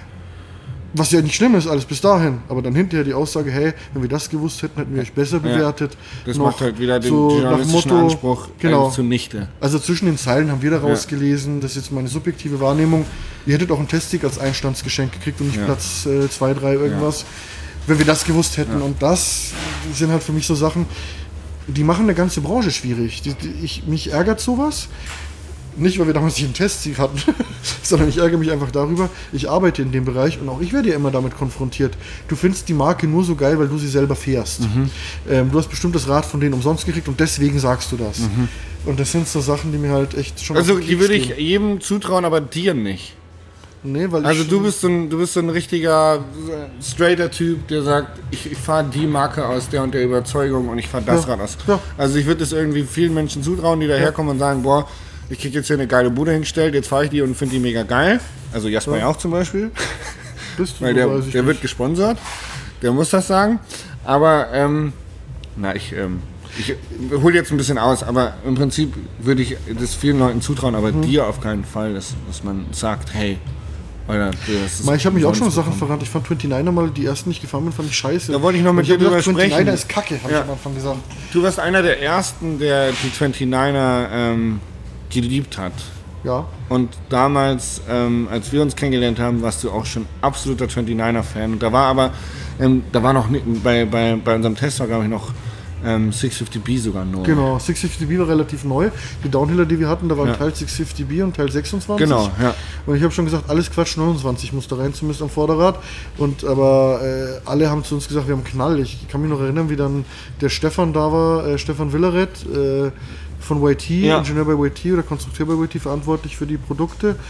Was ja nicht schlimm ist, alles bis dahin. Aber dann hinterher die Aussage, hey, wenn wir das gewusst hätten, hätten wir euch besser bewertet. Ja, das noch macht halt wieder den so journalistischen Motto, Anspruch genau. zunichte. Also zwischen den Zeilen haben wir daraus ja. gelesen, das ist jetzt meine subjektive Wahrnehmung, ihr hättet auch einen Testsieg als Einstandsgeschenk gekriegt und nicht ja. Platz zwei, äh, drei irgendwas, ja. wenn wir das gewusst hätten. Ja. Und das sind halt für mich so Sachen, die machen eine ganze Branche schwierig. Die, die, ich, mich ärgert sowas. Nicht, weil wir damals nicht einen Testsieg hatten, sondern ich ärgere mich einfach darüber, ich arbeite in dem Bereich und auch ich werde ja immer damit konfrontiert. Du findest die Marke nur so geil, weil du sie selber fährst. Mhm. Ähm, du hast bestimmt das Rad von denen umsonst gekriegt und deswegen sagst du das. Mhm. Und das sind so Sachen, die mir halt echt schon... Also die würde ich jedem zutrauen, aber dir nicht. Nee, weil also ich du bist, so ein, du bist so ein richtiger, straighter Typ, der sagt, ich, ich fahre die Marke aus der und der Überzeugung und ich fahre das ja. Rad aus. Ja. Also ich würde es irgendwie vielen Menschen zutrauen, die daherkommen ja. und sagen, boah, ich krieg jetzt hier eine geile Bude hingestellt, jetzt fahre ich die und finde die mega geil. Also Jasper ja, ja auch zum Beispiel. Bist du, weil der, der wird gesponsert. Der muss das sagen. Aber, ähm, na, ich, ähm, ich hole jetzt ein bisschen aus, aber im Prinzip würde ich das vielen Leuten zutrauen, aber mhm. dir auf keinen Fall, dass, dass man sagt, hey, Alter, das ist ich habe mich auch schon Sachen verrannt. Ich fand neunundzwanziger mal, die ersten nicht gefahren bin, fand ich scheiße. Da wollte ich noch mit dir drüber sprechen. neunundzwanziger ist kacke, habe ja. ich am Anfang gesagt. Du warst einer der ersten, der die neunundzwanziger ähm, geliebt hat. Ja. Und damals, ähm, als wir uns kennengelernt haben, warst du auch schon absoluter neunundzwanziger-Fan. Und da war aber, ähm, da war noch, bei, bei, bei unserem Test war, glaube ich, noch ähm, sechshundertfünfzig B sogar neu. Genau, sechshundertfünfzig B war relativ neu. Die Downhiller, die wir hatten, da waren ja. Teil sechshundertfünfzig B und Teil sechsundzwanzig. Genau, ja. Und ich habe schon gesagt, alles Quatsch, neunundzwanzig muss da rein, zumindest am Vorderrad. Und aber äh, alle haben zu uns gesagt, wir haben Knall. Ich kann mich noch erinnern, wie dann der Stefan da war, äh, Stefan Villaret, äh, von Y T, ja. Ingenieur bei Y T oder Konstrukteur bei Y T, verantwortlich für die Produkte.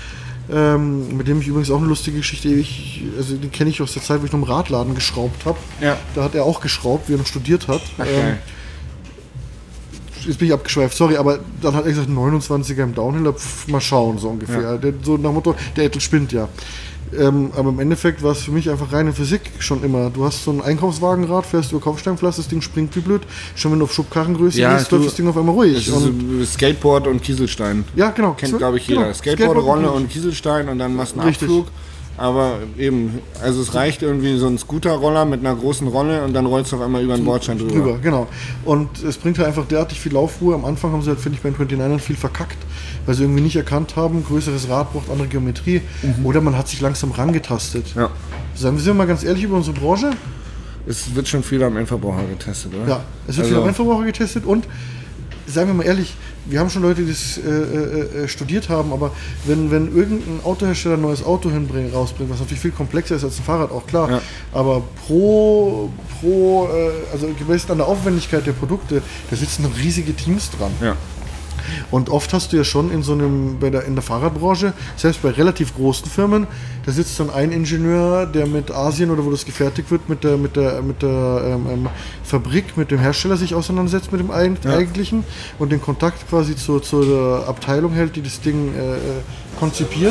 ähm, mit dem ich übrigens auch eine lustige Geschichte, ich, also den kenne ich aus der Zeit, wo ich noch im Radladen geschraubt habe. Ja. Da hat er auch geschraubt, wie er noch studiert hat. Ach, ähm, jetzt bin ich abgeschweift, sorry, aber dann hat er gesagt, neunundzwanziger im Downhill, pf, mal schauen, so ungefähr. Ja. Der, so nach dem Motto, der Ettel spinnt ja. Ähm, aber im Endeffekt war es für mich einfach reine Physik schon immer. Du hast so ein Einkaufswagenrad, fährst über Kopfsteinpflaster, das Ding springt wie blöd. Schon wenn du auf Schubkarrengröße Ja, gehst, du- läuft das Ding auf einmal ruhig. Das ist Und, so Skateboard und Kieselstein. ja, genau. Kennt, So- glaube ich, jeder. genau. Skateboard, Rolle Skateboard- und Kieselstein und dann machst du einen Richtig. Abflug. Aber eben, also es reicht irgendwie so ein Scooterroller mit einer großen Rolle und dann rollst du auf einmal über den Bordstein drüber. drüber, genau. Und es bringt halt einfach derartig viel Laufruhe. Am Anfang haben sie halt, finde ich, bei den neunundzwanzigern viel verkackt, weil sie irgendwie nicht erkannt haben, größeres Rad braucht andere Geometrie. Oder man hat sich langsam rangetastet. Ja. Sagen wir mal ganz ehrlich über unsere Branche. Es wird schon viel am Endverbraucher getestet, oder? Ja, es wird Also- viel am Endverbraucher getestet und sagen wir mal ehrlich, wir haben schon Leute, die das äh, äh, studiert haben, aber wenn, wenn irgendein Autohersteller ein neues Auto hinbringt, rausbringt, was natürlich viel komplexer ist als ein Fahrrad, auch klar, Ja. aber pro, pro äh, also gemessen an der Aufwendigkeit der Produkte, da sitzen noch riesige Teams dran. Ja. Und oft hast du ja schon in so einem, bei der, in der Fahrradbranche, selbst bei relativ großen Firmen, da sitzt dann ein Ingenieur, der mit Asien oder wo das gefertigt wird, mit der, mit der, mit der ähm, ähm, Fabrik, mit dem Hersteller sich auseinandersetzt, mit dem ein, Ja. eigentlichen und den Kontakt quasi zur, zur Abteilung hält, die das Ding äh, äh, konzipiert.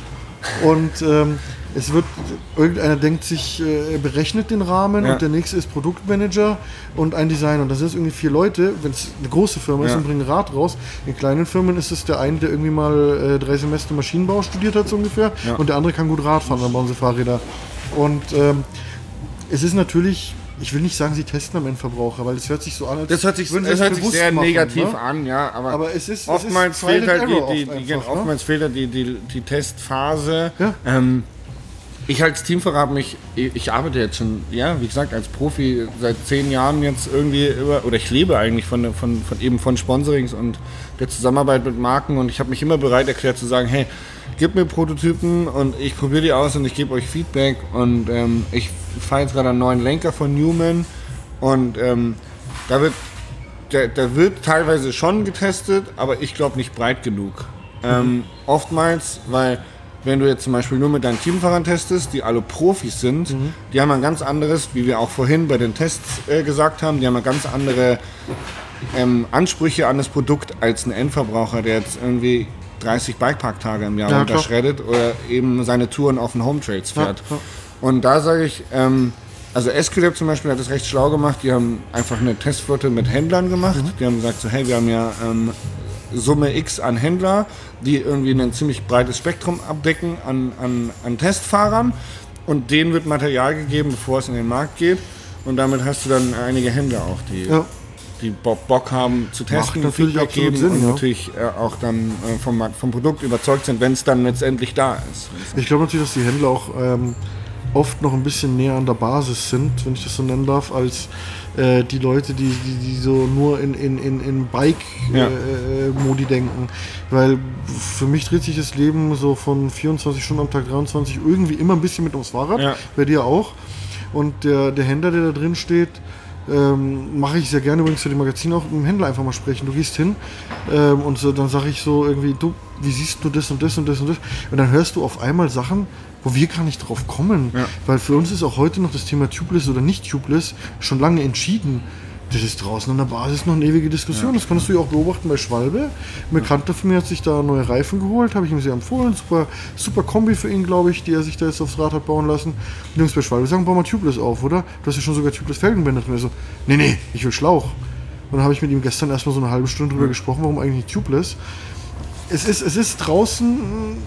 Und ähm, es wird, irgendeiner denkt sich, äh, berechnet den Rahmen Ja. und der nächste ist Produktmanager und ein Designer. Und das sind irgendwie vier Leute, wenn es eine große Firma ist Ja. und bringen ein Rad raus. In kleinen Firmen ist es der eine, der irgendwie mal äh, drei Semester Maschinenbau studiert hat, so ungefähr. Ja. Und der andere kann gut Rad fahren, dann bauen sie Fahrräder. Und ähm, es ist natürlich, ich will nicht sagen, sie testen am Endverbraucher, weil es hört sich so an, als Das hört sich, würden sie das es hört sich bewusst sehr machen, negativ ne? an, ja, aber, Aber es ist, oftmals es ist fehlt Trial halt and die, Error die, oft die, einfach, ne? oftmals fehlt halt die, die, die Testphase. Ja. Ähm, ich als Teamfahrer habe mich, ich ich arbeite jetzt schon, ja, wie gesagt, als Profi seit zehn Jahren jetzt irgendwie über, oder ich lebe eigentlich von, von, von eben von Sponsorings und der Zusammenarbeit mit Marken und ich habe mich immer bereit erklärt zu sagen, hey, gib mir Prototypen und ich probiere die aus und ich gebe euch Feedback und ähm, ich fahre jetzt gerade einen neuen Lenker von Newman und ähm, da wird der, der wird teilweise schon getestet, aber ich glaube nicht breit genug. Ähm, oftmals, weil wenn du jetzt zum Beispiel nur mit deinen Teamfahrern testest, die alle Profis sind, Mhm. die haben ein ganz anderes, wie wir auch vorhin bei den Tests äh, gesagt haben, die haben eine ganz andere ähm, Ansprüche an das Produkt als ein Endverbraucher, der jetzt irgendwie dreißig Bikepark-Tage im Jahr Ja, klar. unterschreddet oder eben seine Touren auf den Hometrails fährt. Ja, ja. Und da sage ich, ähm, also S Q Lab zum Beispiel hat das recht schlau gemacht, die haben einfach eine Testflotte mit Händlern gemacht, Mhm. die haben gesagt so, hey, wir haben ja ähm, Summe X an Händler, die irgendwie ein ziemlich breites Spektrum abdecken an, an, an Testfahrern und denen wird Material gegeben, bevor es in den Markt geht und damit hast du dann einige Händler auch, die, Ja. die Bock, Bock haben zu testen, natürlich Feedback absolut geben Sinn, und ja. natürlich äh, auch dann äh, vom, vom Produkt überzeugt sind, wenn es dann letztendlich da ist. Ich glaube natürlich, dass die Händler auch ähm, oft noch ein bisschen näher an der Basis sind, wenn ich das so nennen darf, als äh, die Leute, die, die, die so nur in, in, in, in Bike-Modi Ja. äh, denken. Weil für mich dreht sich das Leben so von vierundzwanzig Stunden am Tag, dreiundzwanzig irgendwie immer ein bisschen mit ums Fahrrad. Ja. Bei dir auch. Und der, der Händler, der da drin steht, ähm, mache ich sehr gerne übrigens für die Magazin auch mit dem Händler einfach mal sprechen. Du gehst hin ähm, und so, dann sage ich so irgendwie, du, wie siehst du das und das und das und das? Und dann hörst du auf einmal Sachen, wo wir gar nicht drauf kommen. Ja. Weil für uns ist auch heute noch das Thema Tubeless oder nicht Tubeless schon lange entschieden. Das ist draußen an der Basis noch eine ewige Diskussion. Das kannst du ja auch beobachten bei Schwalbe. Ein Bekannter von mir hat sich da neue Reifen geholt, habe ich ihm sehr empfohlen. Super, super Kombi für ihn, glaube ich, die er sich da jetzt aufs Rad hat bauen lassen. Und die Jungs bei Schwalbe sagen, bau mal Tubeless auf, oder? Du hast ja schon sogar Tubeless Felgenbänder drin. Er so, nee, nee, ich will Schlauch. Und dann habe ich mit ihm gestern erstmal so eine halbe Stunde drüber gesprochen, warum eigentlich nicht Tubeless. Es ist, es ist draußen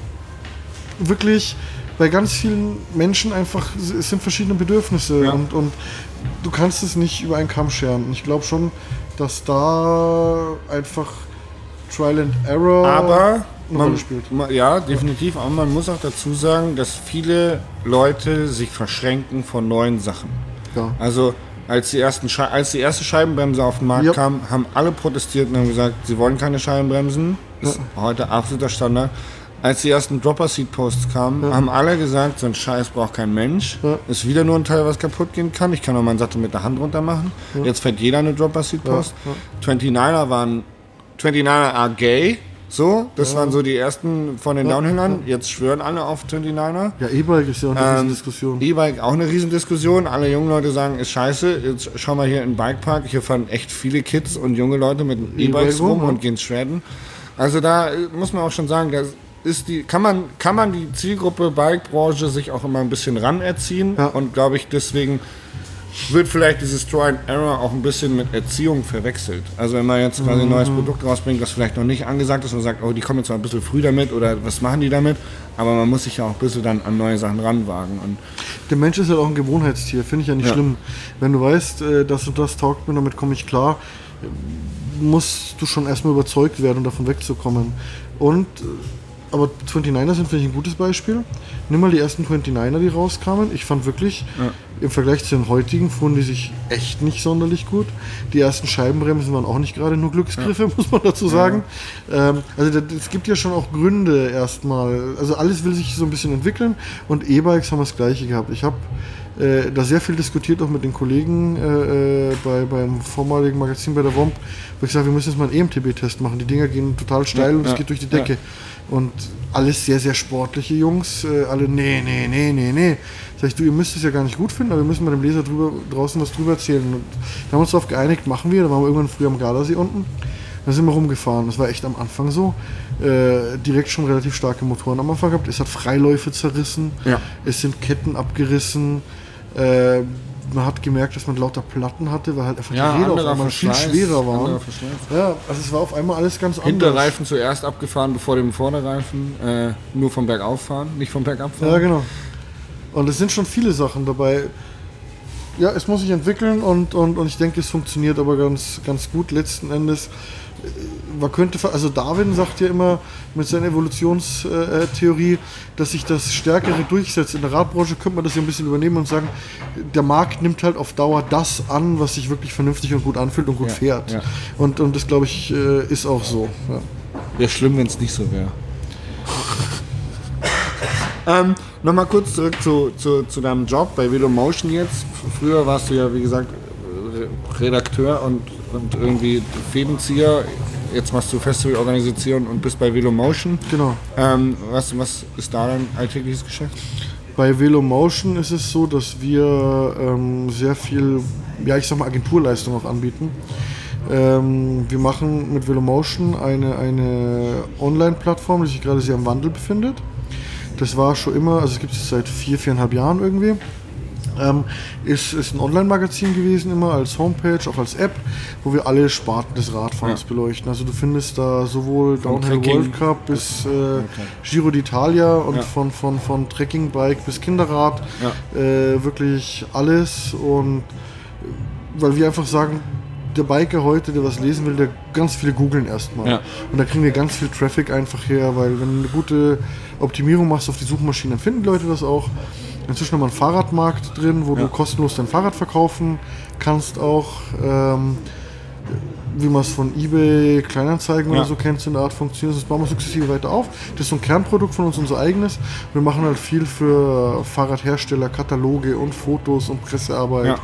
wirklich bei ganz vielen Menschen einfach, es sind verschiedene Bedürfnisse Ja. und, und du kannst es nicht über einen Kamm scheren. Und ich glaube schon, dass da einfach Trial and Error Aber eine man, Rolle spielt. ma- ja, definitiv. Aber man muss auch dazu sagen, dass viele Leute sich verschränken von neuen Sachen. Ja. Also als die, ersten Schei- als die erste Scheibenbremse auf den Markt Ja. kam, haben alle protestiert und haben gesagt, sie wollen keine Scheibenbremsen. Das ist Ja. heute absoluter Standard. Als die ersten Dropper-Seat-Posts kamen, Ja. haben alle gesagt, so ein Scheiß braucht kein Mensch. Ja. Ist wieder nur ein Teil, was kaputt gehen kann. Ich kann auch meinen Sattel mit der Hand runter machen. Jetzt fährt jeder eine Dropper-Seat-Post. Ja, ja. neunundzwanziger waren, neunundzwanziger are gay. So, das Ja. waren so die ersten von den Ja, Downhillern. ja. Jetzt schwören alle auf neunundvierziger. Ja, E-Bike ist ja auch eine Ähm, Diskussion. E-Bike auch eine Riesendiskussion. Alle jungen Leute sagen, ist scheiße. Jetzt schau mal hier in den Bikepark. Hier fahren echt viele Kids und junge Leute mit E-Bikes E-Bike rum rum, ja. und gehen shredden. Also da äh, muss man auch schon sagen, da ist die, kann man, kann man die Zielgruppe Bike-Branche sich auch immer ein bisschen ranerziehen. Ja. Und glaube ich, deswegen wird vielleicht dieses Try and Error auch ein bisschen mit Erziehung verwechselt. Also wenn man jetzt quasi ein neues Produkt rausbringt, das vielleicht noch nicht angesagt ist, man sagt, oh, die kommen jetzt mal ein bisschen früh damit oder was machen die damit? Aber man muss sich ja auch ein bisschen dann an neue Sachen ranwagen. Und Der Mensch ist halt auch ein Gewohnheitstier, finde ich ja nicht Ja. schlimm. Wenn du weißt, äh, das und das taugt mir, damit komme ich klar, äh, musst du schon erstmal überzeugt werden, um davon wegzukommen. Und, äh, aber neunundvierziger sind, finde ich, ein gutes Beispiel. Nimm mal die ersten neunundvierziger, die rauskamen. Ich fand wirklich, Ja. im Vergleich zu den heutigen, fuhren die sich echt nicht sonderlich gut. Die ersten Scheibenbremsen waren auch nicht gerade nur Glücksgriffe, muss man dazu sagen. Ähm, also da- es gibt ja schon auch Gründe erstmal. Also alles will sich so ein bisschen entwickeln und E-Bikes haben das Gleiche gehabt. Ich habe äh, da sehr viel diskutiert, auch mit den Kollegen äh, äh, bei, beim vormaligen Magazin bei der W O M P, wo ich sage, wir müssen jetzt mal einen E M T B-Test machen. Die Dinger gehen total steil Ja, und es ja, geht durch die ja. Decke. Und alles sehr, sehr sportliche Jungs, äh, alle, nee, nee, nee, nee, nee. Sag ich, du, ihr müsst es ja gar nicht gut finden, aber wir müssen mal dem Leser drüber, draußen was drüber erzählen. Und da haben wir uns darauf geeinigt, machen wir. Da waren wir irgendwann früh am Gardasee unten. Da sind wir rumgefahren. Das war echt am Anfang so. Äh, direkt schon relativ starke Motoren am Anfang gehabt. Es hat Freiläufe zerrissen. Ja. Es sind Ketten abgerissen. Äh, man hat gemerkt, dass man lauter Platten hatte, weil halt einfach ja, die Räder auf anderer einmal viel Verschleiß, schwerer waren. anderer Verschleiß. Ja, also es war auf einmal alles ganz anders. Hinterreifen zuerst abgefahren, bevor dem Vorderreifen. Äh, nur vom Bergauffahren, nicht vom Bergabfahren. Ja, genau. Und es sind schon viele Sachen dabei. Ja, es muss sich entwickeln und, und, und ich denke, es funktioniert aber ganz, ganz gut letzten Endes. Man könnte, also Darwin sagt ja immer mit seiner Evolutionstheorie, dass sich das Stärkere durchsetzt. In der Radbranche könnte man das ja ein bisschen übernehmen und sagen, der Markt nimmt halt auf Dauer das an, was sich wirklich vernünftig und gut anfühlt und gut Ja, fährt. ja. Und, und das, glaube ich, äh, ist auch so. Ja. Wäre schlimm, wenn es nicht so wäre. ähm, Nochmal kurz zurück zu, zu, zu deinem Job bei Velomotion jetzt. Früher warst du ja, wie gesagt, Re- Redakteur und, und irgendwie Fädenzieher. Jetzt machst du Festivalorganisation und bist bei Velomotion. Genau. Ähm, was, was ist da dein alltägliches Geschäft? Bei Velomotion ist es so, dass wir ähm, sehr viel, ja ich sag mal Agenturleistung auch anbieten. Ähm, wir machen mit Velomotion eine, eine Online-Plattform, die sich gerade sehr im Wandel befindet. Das war schon immer, also es gibt es seit vier, viereinhalb Jahren irgendwie. Ähm, ist, ist ein Online-Magazin gewesen immer als Homepage, auch als App, wo wir alle Sparten des Radfahrens Ja. beleuchten. Also du findest da sowohl Von Downhill Trekking World Cup bis äh, Giro d'Italia und Ja. von, von, von Trekkingbike bis Kinderrad, Ja. äh, wirklich alles. Und weil wir einfach sagen, der Biker heute, der was lesen will, der ganz viele googeln erstmal. Ja. Und da kriegen wir ganz viel Traffic einfach her, weil wenn du eine gute Optimierung machst auf die Suchmaschinen, dann finden die Leute das auch. Inzwischen haben wir einen Fahrradmarkt drin, wo Ja. du kostenlos dein Fahrrad verkaufen kannst auch. Ähm, wie man es von eBay, Kleinanzeigen Ja. oder so kennt, so in der Art funktioniert. Das bauen wir sukzessive weiter auf. Das ist so ein Kernprodukt von uns, unser eigenes. Wir machen halt viel für Fahrradhersteller, Kataloge und Fotos und Pressearbeit. Ja.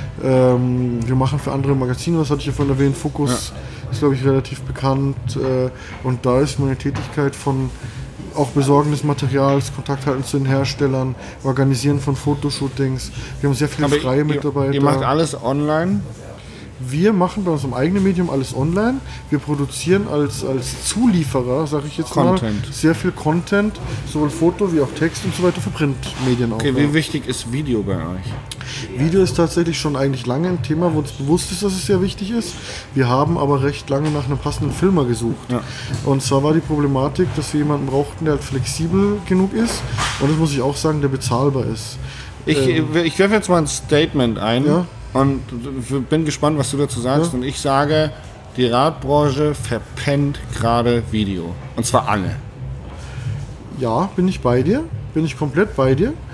Ähm, wir machen für andere Magazine, das hatte ich ja vorhin erwähnt, Focus ist, glaube ich, relativ bekannt. Äh, und da ist meine Tätigkeit von auch Besorgen des Materials, Kontakt halten zu den Herstellern, Organisieren von Fotoshootings. Wir haben sehr viele Aber freie ihr, Mitarbeiter. ihr macht alles online. Wir machen bei unserem eigenen Medium alles online. Wir produzieren als, als Zulieferer, sage ich jetzt Content. mal, sehr viel Content, sowohl Foto wie auch Text und so weiter für Printmedien auch. Okay, ja. wie wichtig ist Video bei euch? Video ist tatsächlich schon eigentlich lange ein Thema, wo uns bewusst ist, dass es sehr wichtig ist. Wir haben aber recht lange nach einem passenden Filmer gesucht. Ja. Und zwar war die Problematik, dass wir jemanden brauchten, der halt flexibel genug ist und das muss ich auch sagen, der bezahlbar ist. Ich, Ähm, ich werfe jetzt mal ein Statement ein Ja. und bin gespannt, was du dazu sagst. Ja. Und ich sage, die Radbranche verpennt gerade Video. Und zwar alle. Ja, bin ich bei dir, bin ich komplett bei dir.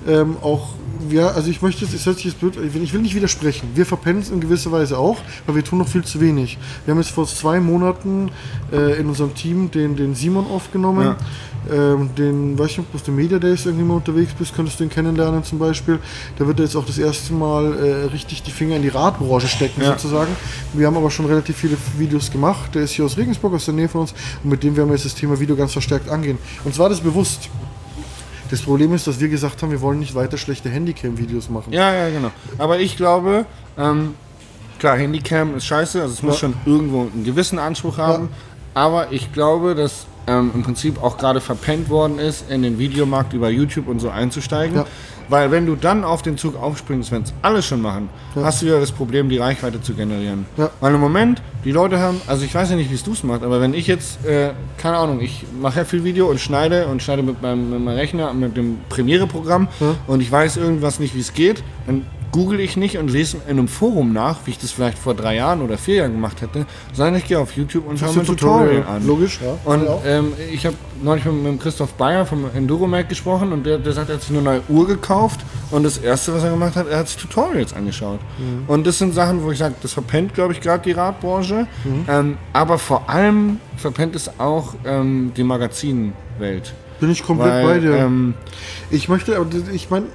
ähm, auch, ja, also ich möchte, es hört sich jetzt blöd, ich will, ich will nicht widersprechen. Wir verpennen es in gewisser Weise auch, weil wir tun noch viel zu wenig. Wir haben jetzt vor zwei Monaten äh, in unserem Team den, den Simon aufgenommen. Ja. Ähm, den, weiß ich nicht, ob du auf den Media Days irgendwie mal unterwegs bist, könntest du ihn kennenlernen zum Beispiel. Da wird er jetzt auch das erste Mal äh, richtig die Finger in die Radbranche stecken, ja. sozusagen. Wir haben aber schon relativ viele Videos gemacht. Der ist hier aus Regensburg, aus der Nähe von uns, und mit dem werden wir jetzt das Thema Video ganz verstärkt angehen. Und zwar das bewusst. Das Problem ist, dass wir gesagt haben, wir wollen nicht weiter schlechte Handycam-Videos machen. Ja, ja, genau. Aber ich glaube, ähm, klar, Handycam ist scheiße, also es muss ja. schon irgendwo einen gewissen Anspruch haben. Ja. Aber ich glaube, dass ähm, im Prinzip auch gerade verpennt worden ist, in den Videomarkt über YouTube und so einzusteigen. Ja. Weil wenn du dann auf den Zug aufspringst, wenn es alle schon machen, ja. hast du wieder das Problem, die Reichweite zu generieren. Ja. Weil im Moment, die Leute haben, also ich weiß ja nicht, wie es du es machst, aber wenn ich jetzt, äh, keine Ahnung, ich mache ja viel Video und schneide und schneide mit meinem, mit meinem Rechner, mit dem Premiere-Programm ja. und ich weiß irgendwas nicht, wie es geht, dann google ich nicht und lese in einem Forum nach, wie ich das vielleicht vor drei Jahren oder vier Jahren gemacht hätte, sondern ich gehe auf YouTube und schaue mir ein Tutorial an. Logisch, ja. Und ähm, ich habe neulich mit, mit Christoph Bayer vom Enduromac gesprochen und der, der sagt, er hat sich eine neue Uhr gekauft und das erste, was er gemacht hat, er hat sich Tutorials angeschaut. Mhm. Und das sind Sachen, wo ich sage, das verpennt, glaube ich, gerade die Radbranche, mhm. ähm, aber vor allem verpennt es auch ähm, die Magazinwelt. Bin ich komplett Weil, bei dir. Ähm, ich möchte, aber ich meine,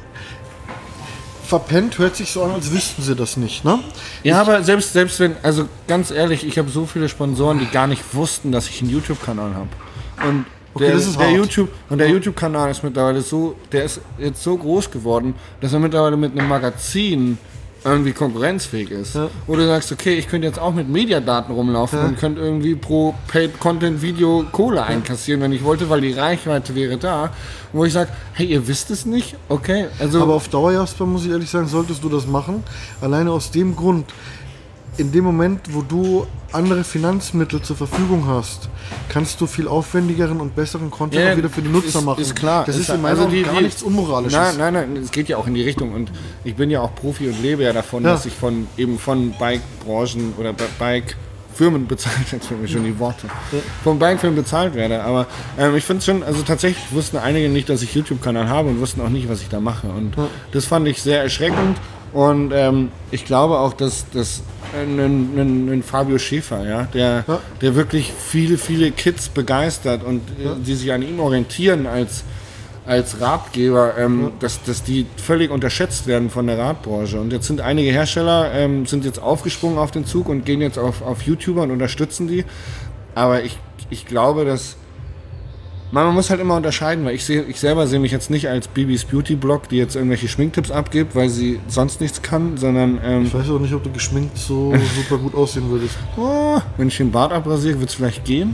verpennt hört sich so an, als wüssten sie das nicht, ne? Ja, ich aber selbst, selbst wenn, also ganz ehrlich, ich habe so viele Sponsoren, die gar nicht wussten, dass ich einen YouTube-Kanal habe. Und okay, der, das ist der hart. YouTube und der YouTube-Kanal ist mittlerweile so, der ist jetzt so groß geworden, dass er mittlerweile mit einem Magazin irgendwie konkurrenzfähig ist. Ja. Oder du sagst, okay, ich könnte jetzt auch mit Mediadaten rumlaufen ja. und könnte irgendwie pro Paid-Content-Video Kohle einkassieren, wenn ich wollte, weil die Reichweite wäre da. Wo ich sage, hey, ihr wisst es nicht? Okay. Also aber auf Dauer, Jasper, muss ich ehrlich sagen, solltest du das machen. Alleine aus dem Grund, in dem Moment, wo du andere Finanzmittel zur Verfügung hast, kannst du viel aufwendigeren und besseren Content ja, auch wieder für die Nutzer ist, machen. Ist klar. Das ist, ist in meiner also die, gar die, nichts Unmoralisches. Nein, nein, nein, es geht ja auch in die Richtung und ich bin ja auch Profi und lebe ja davon, ja. dass ich von eben von Bike-Branchen oder Bike-Firmen bezahlt, jetzt fehlen mir schon die Worte, ja. von Bike-Firmen bezahlt werde. Aber ähm, ich finde es schon, also tatsächlich wussten einige nicht, dass ich YouTube-Kanal habe und wussten auch nicht, was ich da mache. Und ja. das fand ich sehr erschreckend. Und ähm, ich glaube auch, dass, dass ein, ein, ein Fabio Schäfer, ja, der, ja. der wirklich viele, viele Kids begeistert und ja. die sich an ihm orientieren als, als Ratgeber, ähm, ja. dass, dass die völlig unterschätzt werden von der Radbranche. Und jetzt sind einige Hersteller ähm, sind jetzt aufgesprungen auf den Zug und gehen jetzt auf, auf YouTuber und unterstützen die. Aber ich, ich glaube, dass man muss halt immer unterscheiden, weil ich sehe, ich selber sehe mich jetzt nicht als Bibis Beauty Blog, die jetzt irgendwelche Schminktipps abgibt, weil sie sonst nichts kann, sondern ähm, ich weiß auch nicht, ob du geschminkt so super gut aussehen würdest. Oh, wenn ich den Bart abrasiere, wird es vielleicht gehen.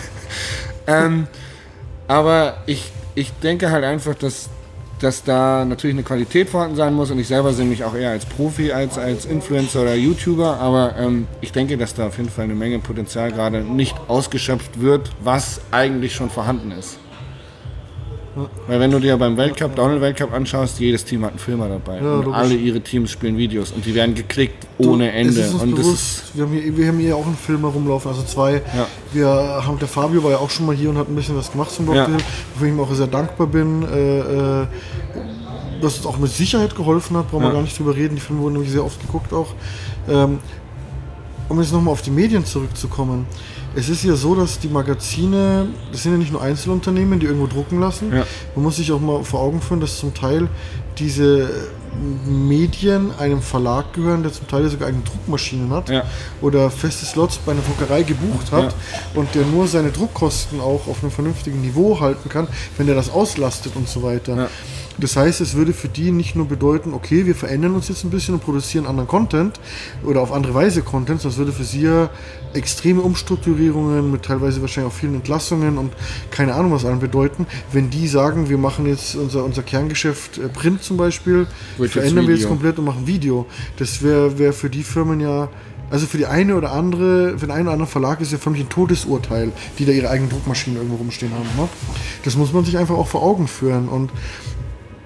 ähm, aber ich, ich denke halt einfach, dass, dass da natürlich eine Qualität vorhanden sein muss und ich selber sehe mich auch eher als Profi, als als Influencer oder YouTuber, aber ähm, ich denke, dass da auf jeden Fall eine Menge Potenzial gerade nicht ausgeschöpft wird, was eigentlich schon vorhanden ist. Ja. Weil wenn du dir beim Weltcup, Downhill-Weltcup anschaust, jedes Team hat einen Filmer dabei ja, und alle ihre Teams spielen Videos und die werden geklickt ohne du, Ende. Ist uns und bewusst, das ist wir, haben hier, wir haben hier auch einen Filmer rumlaufen, also zwei. Ja. Wir haben, der Fabio war ja auch schon mal hier und hat ein bisschen was gemacht zum Blog, ja. wofür ich ihm auch sehr dankbar bin. Äh, äh, dass es auch mit Sicherheit geholfen hat, brauchen ja. wir gar nicht drüber reden. Die Filme wurden nämlich sehr oft geguckt auch. Ähm, um jetzt nochmal auf die Medien zurückzukommen. Es ist ja so, dass die Magazine, das sind ja nicht nur Einzelunternehmen, die irgendwo drucken lassen. Ja. Man muss sich auch mal vor Augen führen, dass zum Teil diese Medien einem Verlag gehören, der zum Teil sogar eigene Druckmaschinen hat ja. oder feste Slots bei einer Druckerei gebucht hat ja. und der nur seine Druckkosten auch auf einem vernünftigen Niveau halten kann, wenn er das auslastet und so weiter. Ja. Das heißt, es würde für die nicht nur bedeuten, okay, wir verändern uns jetzt ein bisschen und produzieren anderen Content oder auf andere Weise Content, sondern es würde für sie ja extreme Umstrukturierungen mit teilweise wahrscheinlich auch vielen Entlassungen und keine Ahnung was allem bedeuten, wenn die sagen, wir machen jetzt unser, unser Kerngeschäft äh, Print zum Beispiel, Wird verändern wir jetzt komplett und machen Video. Das wäre wär für die Firmen ja, also für die eine oder andere, für den einen oder anderen Verlag ist ja für mich ein Todesurteil, die da ihre eigenen Druckmaschinen irgendwo rumstehen haben. Ne? Das muss man sich einfach auch vor Augen führen und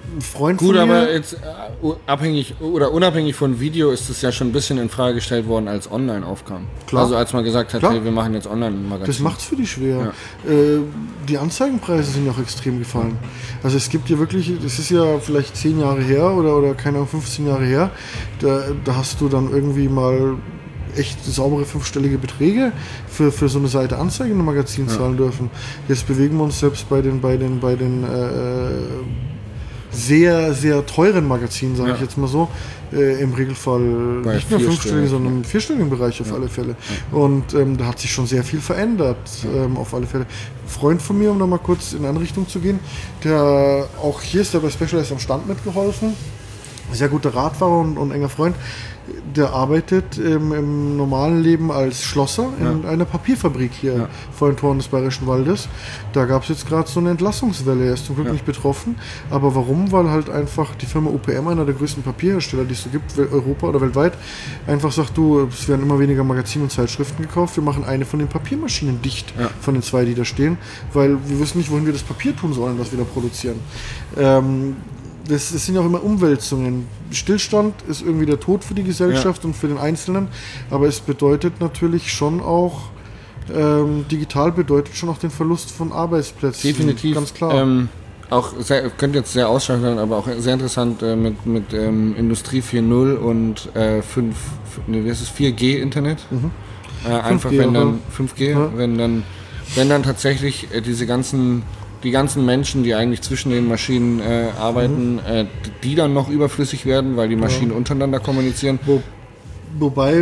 ein Freund Gut, von mir... aber jetzt äh, abhängig oder unabhängig von Video ist es ja schon ein bisschen in Frage gestellt worden, als online aufkam. Klar. Also als man gesagt hat, Klar. hey, wir machen jetzt Online-Magazin. Das macht es für die schwer. Ja. Äh, die Anzeigenpreise sind ja auch extrem gefallen. Also es gibt ja wirklich, das ist ja vielleicht zehn Jahre her oder, oder keine Ahnung, fünfzehn Jahre her, da, da hast du dann irgendwie mal echt saubere fünfstellige Beträge für, für so eine Seite Anzeigen im Magazin ja. zahlen dürfen. Jetzt bewegen wir uns selbst bei den, bei den, bei den äh, sehr, sehr teuren Magazinen, sage ja. ich jetzt mal so, äh, im Regelfall bei nicht nur fünfstelligen, sondern im vierstelligen Bereich auf ja. alle Fälle. Ja. Und ähm, da hat sich schon sehr viel verändert, ja. ähm, auf alle Fälle. Ein Freund von mir, um da mal kurz in eine Richtung zu gehen, der auch hier ist, der bei Specialized am Stand mitgeholfen, sehr guter Radfahrer und, und enger Freund, der arbeitet ähm, im normalen Leben als Schlosser in ja. einer Papierfabrik hier ja. vor den Toren des Bayerischen Waldes. Da gab es jetzt gerade so eine Entlassungswelle. Er ist zum Glück ja. nicht betroffen. Aber warum? Weil halt einfach die Firma U P M, einer der größten Papierhersteller, die es so gibt, Europa oder weltweit, einfach sagt, du, es werden immer weniger Magazine und Zeitschriften gekauft. Wir machen eine von den Papiermaschinen dicht, ja. von den zwei, die da stehen, weil wir wissen nicht, wohin wir das Papier tun sollen, was wir da produzieren. Ähm, Das, das sind ja auch immer Umwälzungen. Stillstand ist irgendwie der Tod für die Gesellschaft ja. und für den Einzelnen, aber es bedeutet natürlich schon auch, ähm, digital bedeutet schon auch den Verlust von Arbeitsplätzen. Definitiv. Ganz klar. Ähm, auch sehr, könnte jetzt sehr ausschweifend sein, aber auch sehr interessant äh, mit, mit ähm, Industrie vier Punkt null und äh, fünf, nee, wie heißt es, vier G Internet. Mhm. Äh, einfach wenn dann fünf G, ja. wenn dann wenn dann tatsächlich äh, diese ganzen die ganzen Menschen, die eigentlich zwischen den Maschinen äh, arbeiten, mhm. äh, die dann noch überflüssig werden, weil die Maschinen ja. untereinander kommunizieren. Wo, wobei,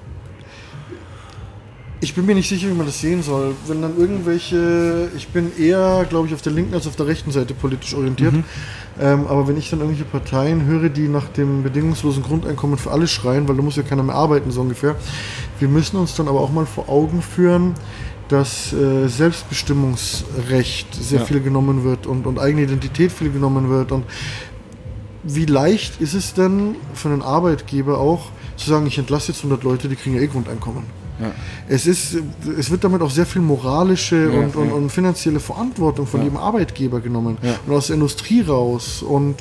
ich bin mir nicht sicher, wie man das sehen soll. Wenn dann irgendwelche, ich bin eher, glaube ich, auf der linken als auf der rechten Seite politisch orientiert, mhm. ähm, aber wenn ich dann irgendwelche Parteien höre, die nach dem bedingungslosen Grundeinkommen für alle schreien, weil da muss ja keiner mehr arbeiten, so ungefähr, wir müssen uns dann aber auch mal vor Augen führen, dass äh, Selbstbestimmungsrecht sehr ja. viel genommen wird und, und eigene Identität viel genommen wird. Und wie leicht ist es denn für einen Arbeitgeber auch zu sagen, ich entlasse jetzt hundert Leute, die kriegen ja eh Grundeinkommen. Ja. Es ist, es wird damit auch sehr viel moralische ja, und, ja. Und, und finanzielle Verantwortung von ja. jedem Arbeitgeber genommen ja. und aus der Industrie raus. Und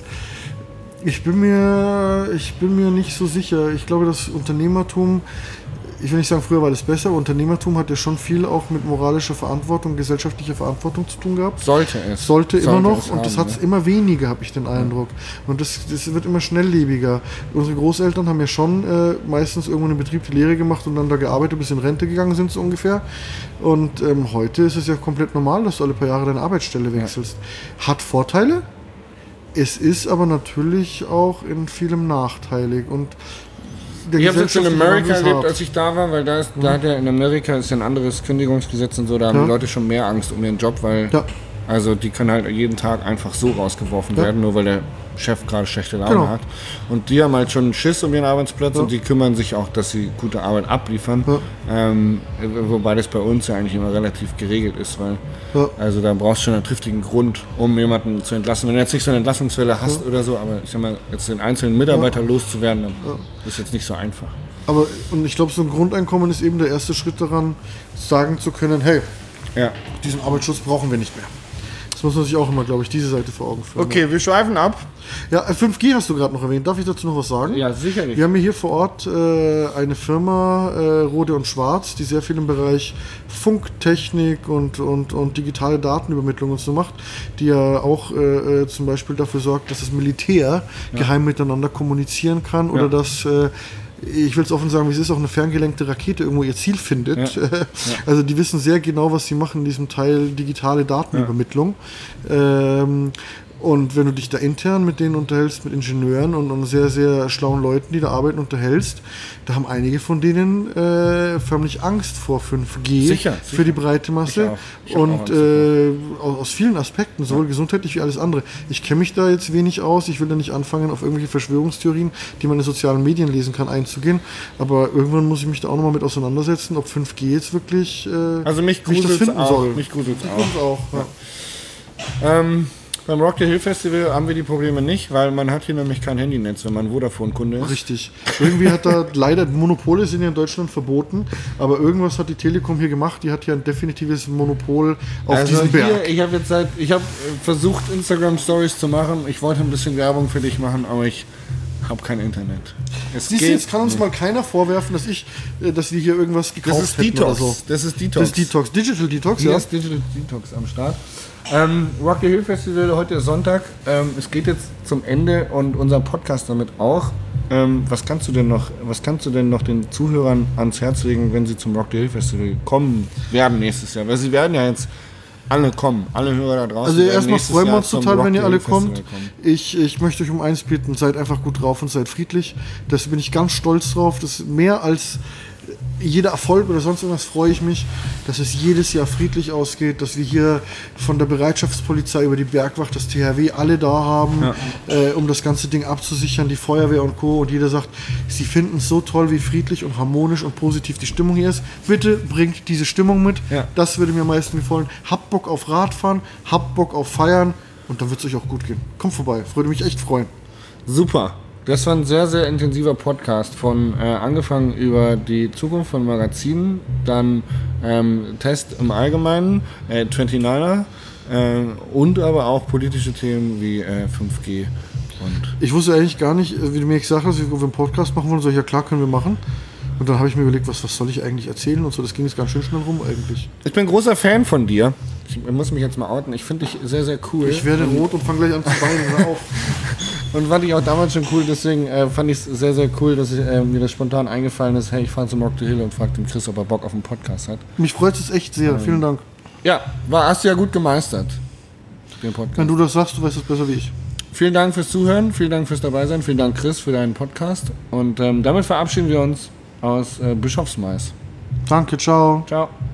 ich bin mir, ich bin mir nicht so sicher. Ich glaube, das Unternehmertum, ich will nicht sagen, früher war das besser, aber Unternehmertum hat ja schon viel auch mit moralischer Verantwortung, gesellschaftlicher Verantwortung zu tun gehabt. Sollte es. Sollte, Sollte immer noch es und haben, das hat es ja. immer weniger, habe ich den Eindruck. Und das, das wird immer schnelllebiger. Unsere Großeltern haben ja schon äh, meistens irgendwo einen Betrieb die Lehre gemacht und dann da gearbeitet, bis in Rente gegangen sind, so ungefähr. Und ähm, heute ist es ja komplett normal, dass du alle paar Jahre deine Arbeitsstelle wechselst. Ja. Hat Vorteile, es ist aber natürlich auch in vielem nachteilig und ich habe jetzt in Amerika erlebt, als ich da war, weil da ist, mhm. da hat ja in Amerika ist ja ein anderes Kündigungsgesetz und so, da haben ja. die Leute schon mehr Angst um ihren Job, weil ja. also die können halt jeden Tag einfach so rausgeworfen ja. werden, nur weil der Chef gerade schlechte Laune genau. hat. Und die haben halt schon einen Schiss um ihren Arbeitsplatz ja. und die kümmern sich auch, dass sie gute Arbeit abliefern. Ja. Ähm, wobei das bei uns ja eigentlich immer relativ geregelt ist, weil ja. also da brauchst du schon einen triftigen Grund, um jemanden zu entlassen. Wenn du jetzt nicht so eine Entlassungswelle hast ja. oder so, aber ich sag mal, jetzt den einzelnen Mitarbeiter ja. loszuwerden, dann ja. ist jetzt nicht so einfach. Aber und ich glaube, so ein Grundeinkommen ist eben der erste Schritt daran, sagen zu können, hey, ja. diesen Arbeitsschutz brauchen wir nicht mehr. Das muss man sich auch immer, glaube ich, diese Seite vor Augen führen. Okay, ja. wir schweifen ab. Ja, fünf G hast du gerade noch erwähnt. Darf ich dazu noch was sagen? Ja, sicherlich. Wir haben hier vor Ort äh, eine Firma, äh, Rode und Schwarz, die sehr viel im Bereich Funktechnik und, und, und digitale Datenübermittlung und so macht, die ja auch äh, zum Beispiel dafür sorgt, dass das Militär ja. geheim miteinander kommunizieren kann oder ja. dass... Äh, ich will es offen sagen, wie es ist, auch eine ferngelenkte Rakete irgendwo ihr Ziel findet. Ja. Ja. Also die wissen sehr genau, was sie machen in diesem Teil digitale Datenübermittlung. Ja. Ähm, und wenn du dich da intern mit denen unterhältst, mit Ingenieuren und, und sehr, sehr schlauen Leuten, die da arbeiten, unterhältst, da haben einige von denen äh, förmlich Angst vor fünf G sicher, für sicher. die breite Masse. Ich auch. Ich und äh, aus vielen Aspekten, sowohl ja. gesundheitlich wie alles andere. Ich kenne mich da jetzt wenig aus, ich will da nicht anfangen, auf irgendwelche Verschwörungstheorien, die man in sozialen Medien lesen kann, einzugehen. Aber irgendwann muss ich mich da auch nochmal mit auseinandersetzen, ob fünf G jetzt wirklich äh, also mich gruselt's auch. Soll. Mich gruselt's auch. auch ja. ähm, Beim Rock the Hill Festival haben wir die Probleme nicht, weil man hat hier nämlich kein Handynetz, wenn man Vodafone-Kunde ist. Richtig. Irgendwie hat da leider, Monopole sind ja in Deutschland verboten, aber irgendwas hat die Telekom hier gemacht, die hat ja ein definitives Monopol auf also diesen hier, Berg. ich habe jetzt seit, ich habe versucht, Instagram-Stories zu machen. Ich wollte ein bisschen Werbung für dich machen, aber ich habe kein Internet. Es Siehst du, geht jetzt kann uns nicht. mal keiner vorwerfen, dass ich, äh, dass wir hier irgendwas gekauft Das ist hätten Detox. oder so. Das ist Detox. Das ist Detox. Digital Detox, Hier ja. ist Digital Detox am Start. Ähm, Rock the Hill Festival, heute ist Sonntag. Ähm, es geht jetzt zum Ende und unser Podcast damit auch. Ähm, was kannst du denn noch, was kannst du denn noch den Zuhörern ans Herz legen, wenn sie zum Rock the Hill Festival kommen werden nächstes Jahr? Weil sie werden ja jetzt alle kommen, alle Hörer da draußen. Also werden erstmal nächstes freuen wir Jahr uns zum total, Rock wenn the ihr Hill alle Festival kommt. kommen. Ich, ich möchte euch um eins bitten, seid einfach gut drauf und seid friedlich. Das bin ich ganz stolz drauf. Das ist mehr als jeder Erfolg oder sonst irgendwas, freue ich mich, dass es jedes Jahr friedlich ausgeht, dass wir hier von der Bereitschaftspolizei über die Bergwacht, das T H W, alle da haben, Ja. äh, um das ganze Ding abzusichern, die Feuerwehr und Co. Und jeder sagt, sie finden es so toll, wie friedlich und harmonisch und positiv die Stimmung hier ist. Bitte bringt diese Stimmung mit. Ja. Das würde mir am meisten gefallen. Habt Bock auf Radfahren, habt Bock auf Feiern und dann wird es euch auch gut gehen. Kommt vorbei, würde mich echt freuen. Super. Das war ein sehr, sehr intensiver Podcast von äh, angefangen über die Zukunft von Magazinen, dann ähm, Test im Allgemeinen, äh, neunundzwanziger äh, und aber auch politische Themen wie äh, fünf G. Und Ich wusste eigentlich gar nicht, wie du mir gesagt hast, wie wir einen Podcast machen wollen. So, ja klar, können wir machen. Und dann habe ich mir überlegt, was, was soll ich eigentlich erzählen und so. Das ging jetzt ganz schön schnell rum eigentlich. ich bin großer Fan von dir. Ich muss mich jetzt mal outen. Ich finde dich sehr, sehr cool. Ich werde rot und fange gleich an zu weinen. Hör auf. Und fand ich auch damals schon cool, deswegen äh, fand ich es sehr, sehr cool, dass ich, äh, mir das spontan eingefallen ist, hey, ich fahre zum Rock the Hill und frage den Chris, ob er Bock auf einen Podcast hat. Mich freut es echt sehr. Vielen Dank. Ja, war, hast du ja gut gemeistert, den Podcast. Wenn du das sagst, du weißt es besser wie ich. Vielen Dank fürs Zuhören, vielen Dank fürs Dabeisein, vielen Dank Chris für deinen Podcast und ähm, damit verabschieden wir uns aus äh, Bischofsmais. Danke, ciao. Ciao.